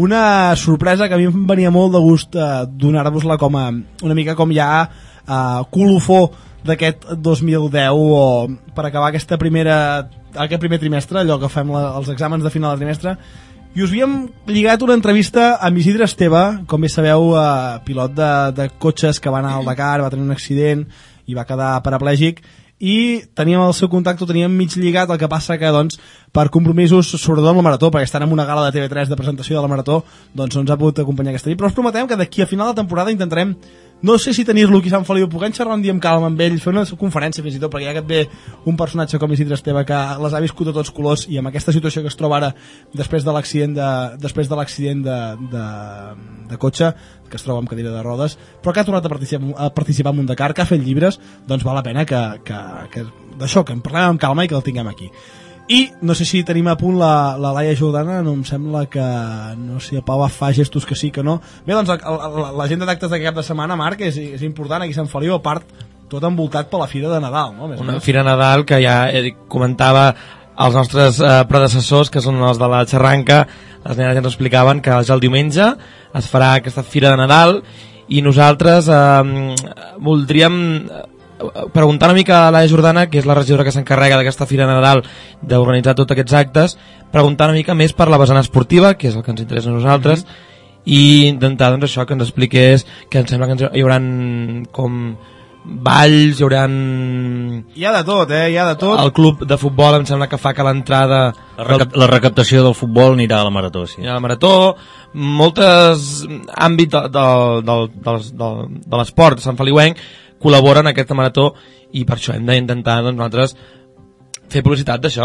una sorpresa que a mi em venia molt de gust eh, donar-vos-la com a, una mica com ja eh, colofó d'aquest dos mil deu o per acabar aquesta primera, aquest primer trimestre, allò que fem la, els exàmens de final de trimestre. I us havíem lligat una entrevista amb Isidre Esteve, com bé sabeu, eh, pilot de, de cotxes que va anar al Dakar, va tenir un accident i va quedar paraplègic, i teníem el seu contacte, ho teníem mig lligat, el que passa que doncs, per compromisos, sobretot amb la Marató, perquè estan en una gala de T V tres de presentació de la Marató, doncs no ens ha pogut acompanyar aquesta nit, però us prometem que d'aquí a final de temporada intentarem, no sé si tenir-lo aquí a Sant Feliu, puguem xerrar un dia amb calma amb ell, fer una conferència fins i tot, perquè ja que et ve un personatge com Isidre Esteve que les ha viscut a tots colors i amb aquesta situació que es troba ara després de l'accident de, després de l'accident de, de, de cotxe, que es troba amb cadira de rodes, però que ha tornat a participar, a participar en un Dakar, que ha fet llibres, doncs val la pena que, que, que d'això, que en parlem amb calma i que el tinguem aquí. I no sé si tenim a punt la, la Laia Jordana, no em sembla que no sé, el Pau fa gestos que sí que no. Bé, doncs l'agenda d'actes d'aquest cap de setmana, Marc, és, és important aquí a Sant Feliu, a part tot envoltat per la Fira de Nadal, no? Més Una més. Fira Nadal que ja eh, comentava els nostres eh, predecessors, que són els de la Xerranca, les nenes ja ens explicaven que ja el diumenge es farà aquesta Fira de Nadal i nosaltres eh, voldríem preguntar una mica a la Jordana, que és la regidora que s'encarrega d'aquesta Fira de Nadal d'organitzar tots aquests actes, preguntar una mica més per la vessant esportiva, que és el que ens interessa a nosaltres, mm-hmm. i intentar doncs, això que ens expliqués, que em sembla que ens hi haurà com balls, hi haurà... Hi ha de tot, eh? Hi ha de tot. El club de futbol em sembla que fa que l'entrada... La, recap la recaptació del futbol anirà a la Marató, sí. Anirà a la Marató, moltes àmbits de, de, de, de, de, de l'esport Sant Feliuenc col·laboren en aquesta marató i per això hem d'intentar doncs, nosaltres fer publicitat d'això.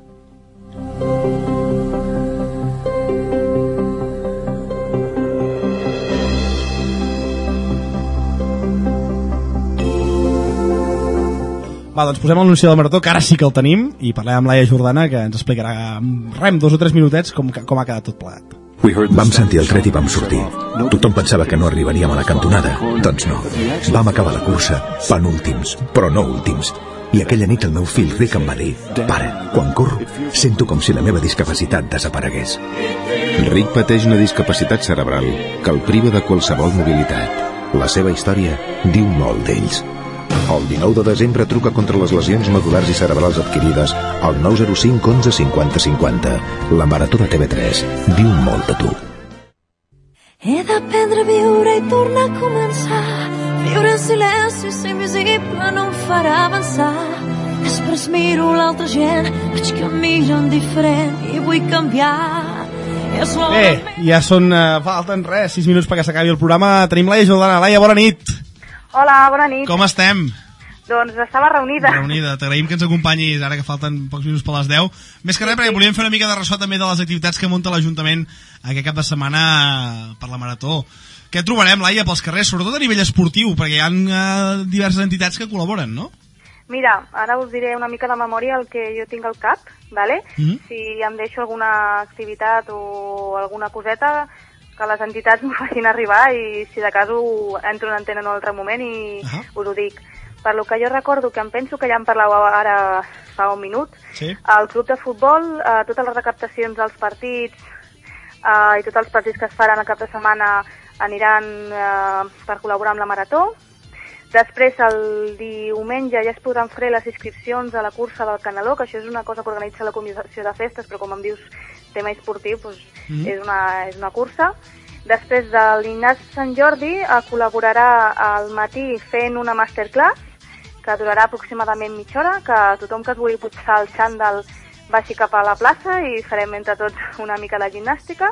Va, doncs posem l'anunci de la Marató, que ara sí que el tenim, i parlem amb Laia Jordana, que ens explicarà en rem, dos o tres minutets, com, com ha quedat tot plegat. Vam sentir el tret i vam sortir. Tothom pensava que no arribaríem a la cantonada. Doncs no. Vam acabar la cursa, penúltims, però no últims. I aquella nit el meu fill Rick em va dir: pare, quan corro, sento com si la meva discapacitat desaparegués. Rick pateix una discapacitat cerebral que el priva de qualsevol mobilitat. La seva història diu molt d'ells. El dinou de desembre truca contra les lesions medul·lars i cerebrals adquirides al nou zero cinc onze cinquanta cinquanta. La Marató de T V tres diu molt de tu. He d'aprendre a viure i tornar a començar. Viure en silenci, ser invisible no em farà avançar. Després miro l'altra gent, veig que em miren diferent i vull canviar. Bé, ja són, uh, falten res, sis minuts perquè s'acabi el programa. Tenim Laia Jordana. Laia, bona nit. Hola, bona nit. Com estem? Doncs estava reunida. Reunida, t'agraïm que ens acompanyis ara que falten pocs minuts per les deu. Més que res, perquè volíem fer una mica de ressò també de les activitats que munta l'Ajuntament aquest cap de setmana per la Marató. Què trobarem, Laia, pels carrers, sobretot a nivell esportiu, perquè hi ha uh, diverses entitats que col·laboren, no? Mira, ara us diré una mica de memòria el que jo tinc al cap, ¿vale? Mm-hmm. Si em deixo alguna activitat o alguna coseta, que les entitats m'ho facin arribar i si de cas ho entro en antena en un altre moment i uh-huh. us ho dic. Per lo que jo recordo, que em penso que ja en parlàveu ara fa un minut, sí. El club de futbol, eh, totes les recaptacions dels partits eh, i tots els partits que es faran el cap de setmana aniran eh, per col·laborar amb la Marató. Després, el diumenge ja es podran fer les inscripcions a la cursa del Canaló, que això és una cosa que organitza la Comissió de Festes, però com em dius tema esportiu, doncs mm. és, una, és una cursa. Després de l'Ignasi Sant Jordi eh, col·laborarà al matí fent una masterclass que durarà aproximadament mitja hora, que tothom que es vulgui pujar el xandall baixi cap a la plaça i farem entre tots una mica de gimnàstica.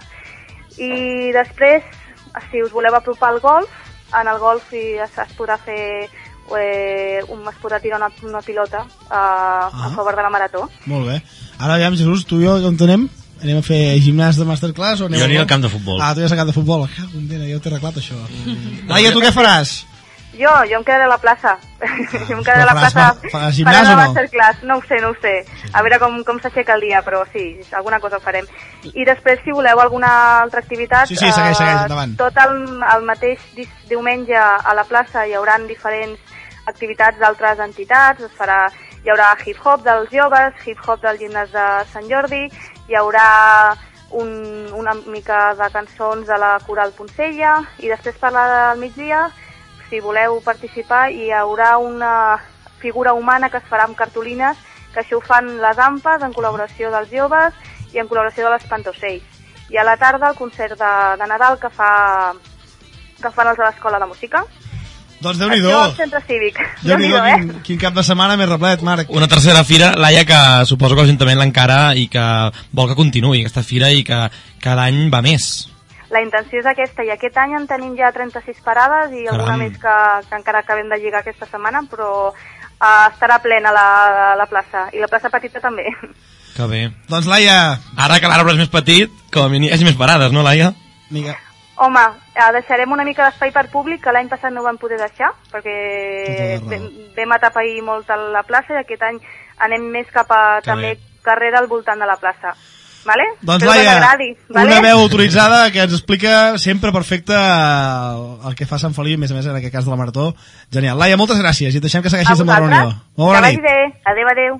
I després, si us voleu apropar al golf, en el golf es, es podrà fer eh, un, es podrà tirar una, una pilota eh, ah. a favor de la Marató. Molt bé. Ara aviam, Jesús, tu i jo on anem? Anem a fer gimnàs de masterclass o anem jo aniré al camp de futbol. Ah, tu aniràs al camp de futbol. Ah, condena, ja ho t'he arreglat això. Mm. Laia, tu què faràs? Jo, jo em quedaré a la plaça. Ah, jo em quedaré a la plaça. Faràs gimnàs o no? Masterclass. No ho sé, no ho sé. A veure com, com s'aixeca el dia, però sí, alguna cosa farem. I després, si voleu alguna altra activitat... Sí, sí, segueix, segueix, endavant. Eh, tot el, el mateix diumenge a la plaça hi haurà diferents activitats d'altres entitats. Es farà, hi haurà hip-hop dels joves, hip-hop del gimnàs de Sant Jordi, hi haurà un, una mica de cançons de la Coral Poncella i després per la del migdia, si voleu participar, hi haurà una figura humana que es farà amb cartolines, que això ho fan les A M P A S en col·laboració dels joves i en col·laboració de l'Espantaocells. I a la tarda el concert de, de Nadal que, fa, que fan els de l'Escola de Música. Doncs Déu-n'hi-do. Això al centre cívic. Déu-n'hi-do, eh? quin, quin cap de setmana més replet, Marc. Una tercera fira, Laia, que suposo que l'Ajuntament l'encara i que vol que continuï aquesta fira i que cada any va més. La intenció és aquesta, i aquest any en tenim ja trenta-sis parades i alguna Caram. més que, que encara acabem de lligar aquesta setmana, però uh, estarà plena la, la plaça, i la plaça petita també. Que bé. Doncs Laia... Ara que l'arbre és més petit, com a mínim hi hagi més parades, no, Laia? Mica. Home, eh, deixarem una mica d'espai per públic, que l'any passat no ho vam poder deixar, perquè vam, vam atapeir molt a la plaça i aquest any anem més cap a Que també bé. carrera al voltant de la plaça. Vale? Doncs Espero que Laia, t'agradi, vale? una veu autoritzada que ens explica sempre perfecte el que fa Sant Feliu, a més a més en aquest cas de la Marató. Genial. Laia, moltes gràcies i et deixem que segueixis amb la reunió. Molt bona que nit. vagi bé. Adéu, adéu.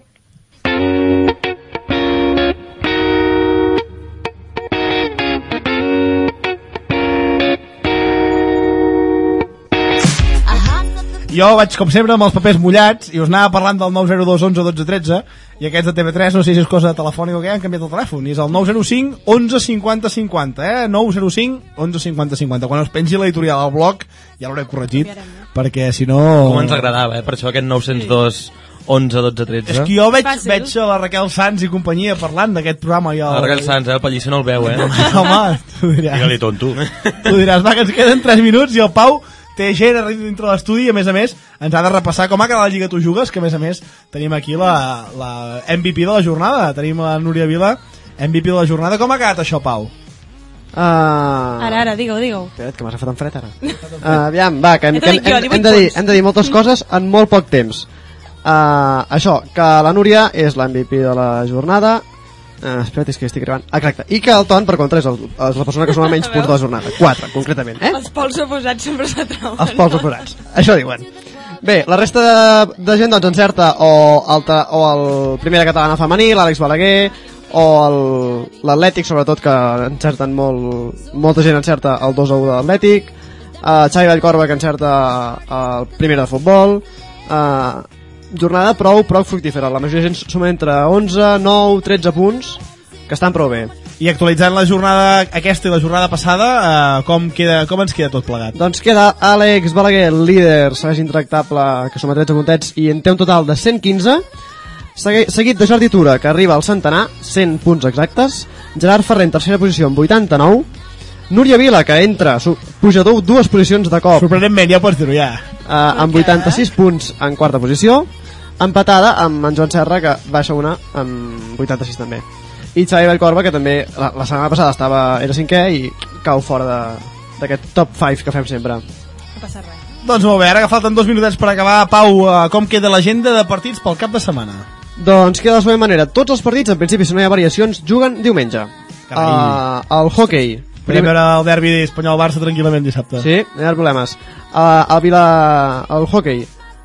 Jo vaig, com sempre, amb els papers mullats i us anava parlant del nou zero dos onze dotze tretze i aquests de T V tres, no sé si és cosa telefònica o què, han canviat el telèfon i és el nou zero cinc onze cinquanta cinquanta, eh? nou zero cinc onze cinquanta cinquanta. Quan us pengi l'editorial al blog ja l'hauré corregit, perquè si no... Com ens agradava, eh? Per això aquest nou zero dos onze dotze tretze. És que jo veig, veig a la Raquel Sanz i companyia parlant d'aquest programa. I el... La Raquel Sanz, eh? El Pellicer no el veu, eh? Home, tu diràs. Digue-li tonto. Tu diràs, va, que ens queden tres minuts i el Pau té gent dintre l'estudi i a més a més ens ha de repassar com ha quedat la Lliga Tu Jugues, que a més a més tenim aquí la, la M V P de la jornada, tenim la Núria Vila, M V P de la jornada. Com ha quedat això, Pau? Uh... Ara, ara, digue-ho, digue-ho. Espera't, que m'has agafat en fred ara. Uh, aviam, va, que hem, He dit que jo, hem, divuit hem, de dir, punts. hem de dir moltes coses en molt poc temps. Uh, això, que la Núria és la M V P de la jornada. Uh, espera't, és que estic gravant. Exacte. I que el Ton, per contra, és, el, és la persona que suma menys punts de la jornada. quatre, concretament. Eh? Els pols oposats sempre s'atrauen. Els pols oposats. Això diuen. Bé, la resta de, de gent doncs encerta o el, ta- o el Primera Catalana Femení, l'Àlex Balaguer, o el- l'Atlètic, sobretot, que encerten molt, molta gent encerta el dos a u de l'Atlètic, uh, Xavi Vallcorba, que encerta el Primera de Futbol, uh, jornada prou, prou fructífera. La majoria de gent suma entre onze, nou, tretze punts, que estan prou bé. I actualitzant la jornada aquesta i la jornada passada, eh, com, queda, com ens queda tot plegat? Doncs queda Àlex Balaguer, líder, segueix intractable, que som a tretze puntets, i en té un total de cent quinze. Segui, seguit de Jordi Tura, que arriba al centenar, cent punts exactes. Gerard Ferrer, en tercera posició, amb vuitanta-nou. Núria Vila, que entra, su, puja du, dues posicions de cop. Sorprenentment, ja pots dir-ho, ja. Uh, amb vuitanta-sis punts en quarta posició. Empatada amb en Joan Serra, que baixa una amb vuitanta-sis també. I Xavi Vallcorba, que també la, la setmana passada estava, era cinquè i cau fora d'aquest top cinc que fem sempre. No passa res. Doncs molt bé, ara que falten dos minutets per acabar, Pau, eh, com queda l'agenda de partits pel cap de setmana? Doncs queda de la següent manera. Tots els partits, en principi, si no hi ha variacions, juguen diumenge. Uh, el hockey. Podem veure el derbi Espanyol-Barça tranquil·lament dissabte. Sí, no hi ha problemes. Uh, el, Vila... el hockey.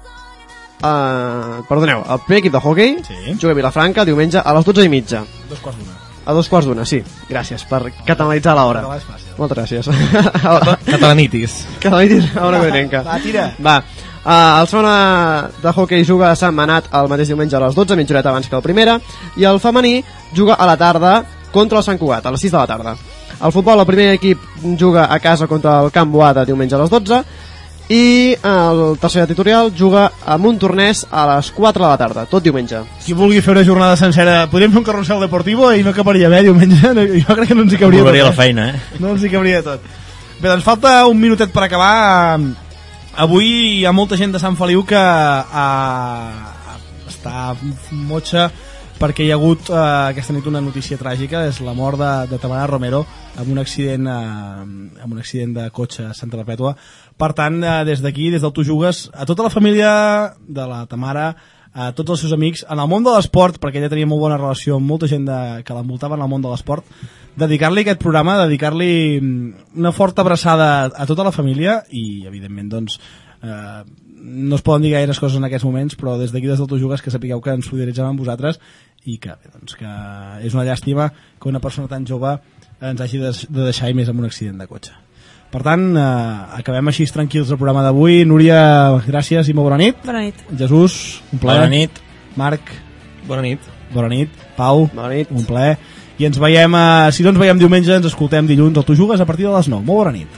Uh, perdoneu, el primer equip de hockey sí. juga a Vilafranca diumenge a les dotze i mitja. Dos quarts d'una. A dos quarts d'una, sí. Gràcies per catalanitzar l'hora. Moltes gràcies. Catalanitis. Catalanitis a una codinenca. Va, tira. Va. Uh, el segona de hockey juga a Sant Manat el mateix diumenge a les dotze, mitja horeta abans que el primera, i el femení juga a la tarda contra el Sant Cugat, a les sis de la tarda. El futbol, el primer equip juga a casa contra el Camp Boada diumenge a les dotze, i el tercer editorial juga a Montornès a les quatre de la tarda, tot diumenge. Qui vulgui fer una jornada sencera, podríem fer un carrusel deportivo i no caparia bé diumenge, jo crec que no ens hi cabria tot. Volveria la feina, eh? No ens hi cabria tot. Bé, doncs falta un minutet per acabar. Avui hi ha molta gent de Sant Feliu que uh, està motxa perquè hi ha hagut uh, aquesta nit una notícia tràgica, és la mort de, de Tamara Romero amb un accident uh, amb un accident de cotxe a Santa Perpètua. Per tant, uh, des d'aquí, des del Tu Jugues, a tota la família de la Tamara, a tots els seus amics, en el món de l'esport, perquè ella tenia molt bona relació amb molta gent de, que l'envoltava en el món de l'esport, dedicar-li aquest programa, dedicar-li una forta abraçada a tota la família i, evidentment, doncs, eh, no es poden dir gaires coses en aquests moments, però des d'aquí, des del Tu Jugues, que sapigueu que ens solidaritzem amb vosaltres i que, bé, doncs, que és una llàstima que una persona tan jove ens hagi de, de deixar i més amb un accident de cotxe. Per tant, eh, acabem així tranquils el programa d'avui. Núria, gràcies i molt bona nit. Bona nit. Jesús, un plaer. Bona nit. Marc. Bona nit. Bona nit. Pau. Bona nit. Un plaer. I ens veiem, eh, si no ens veiem diumenge, ens escoltem dilluns al Tu Jugues a partir de les nou. Molt bona nit.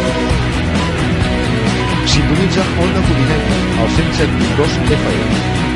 Sintonitza Ona Codinenca, al cent set punt dos F M.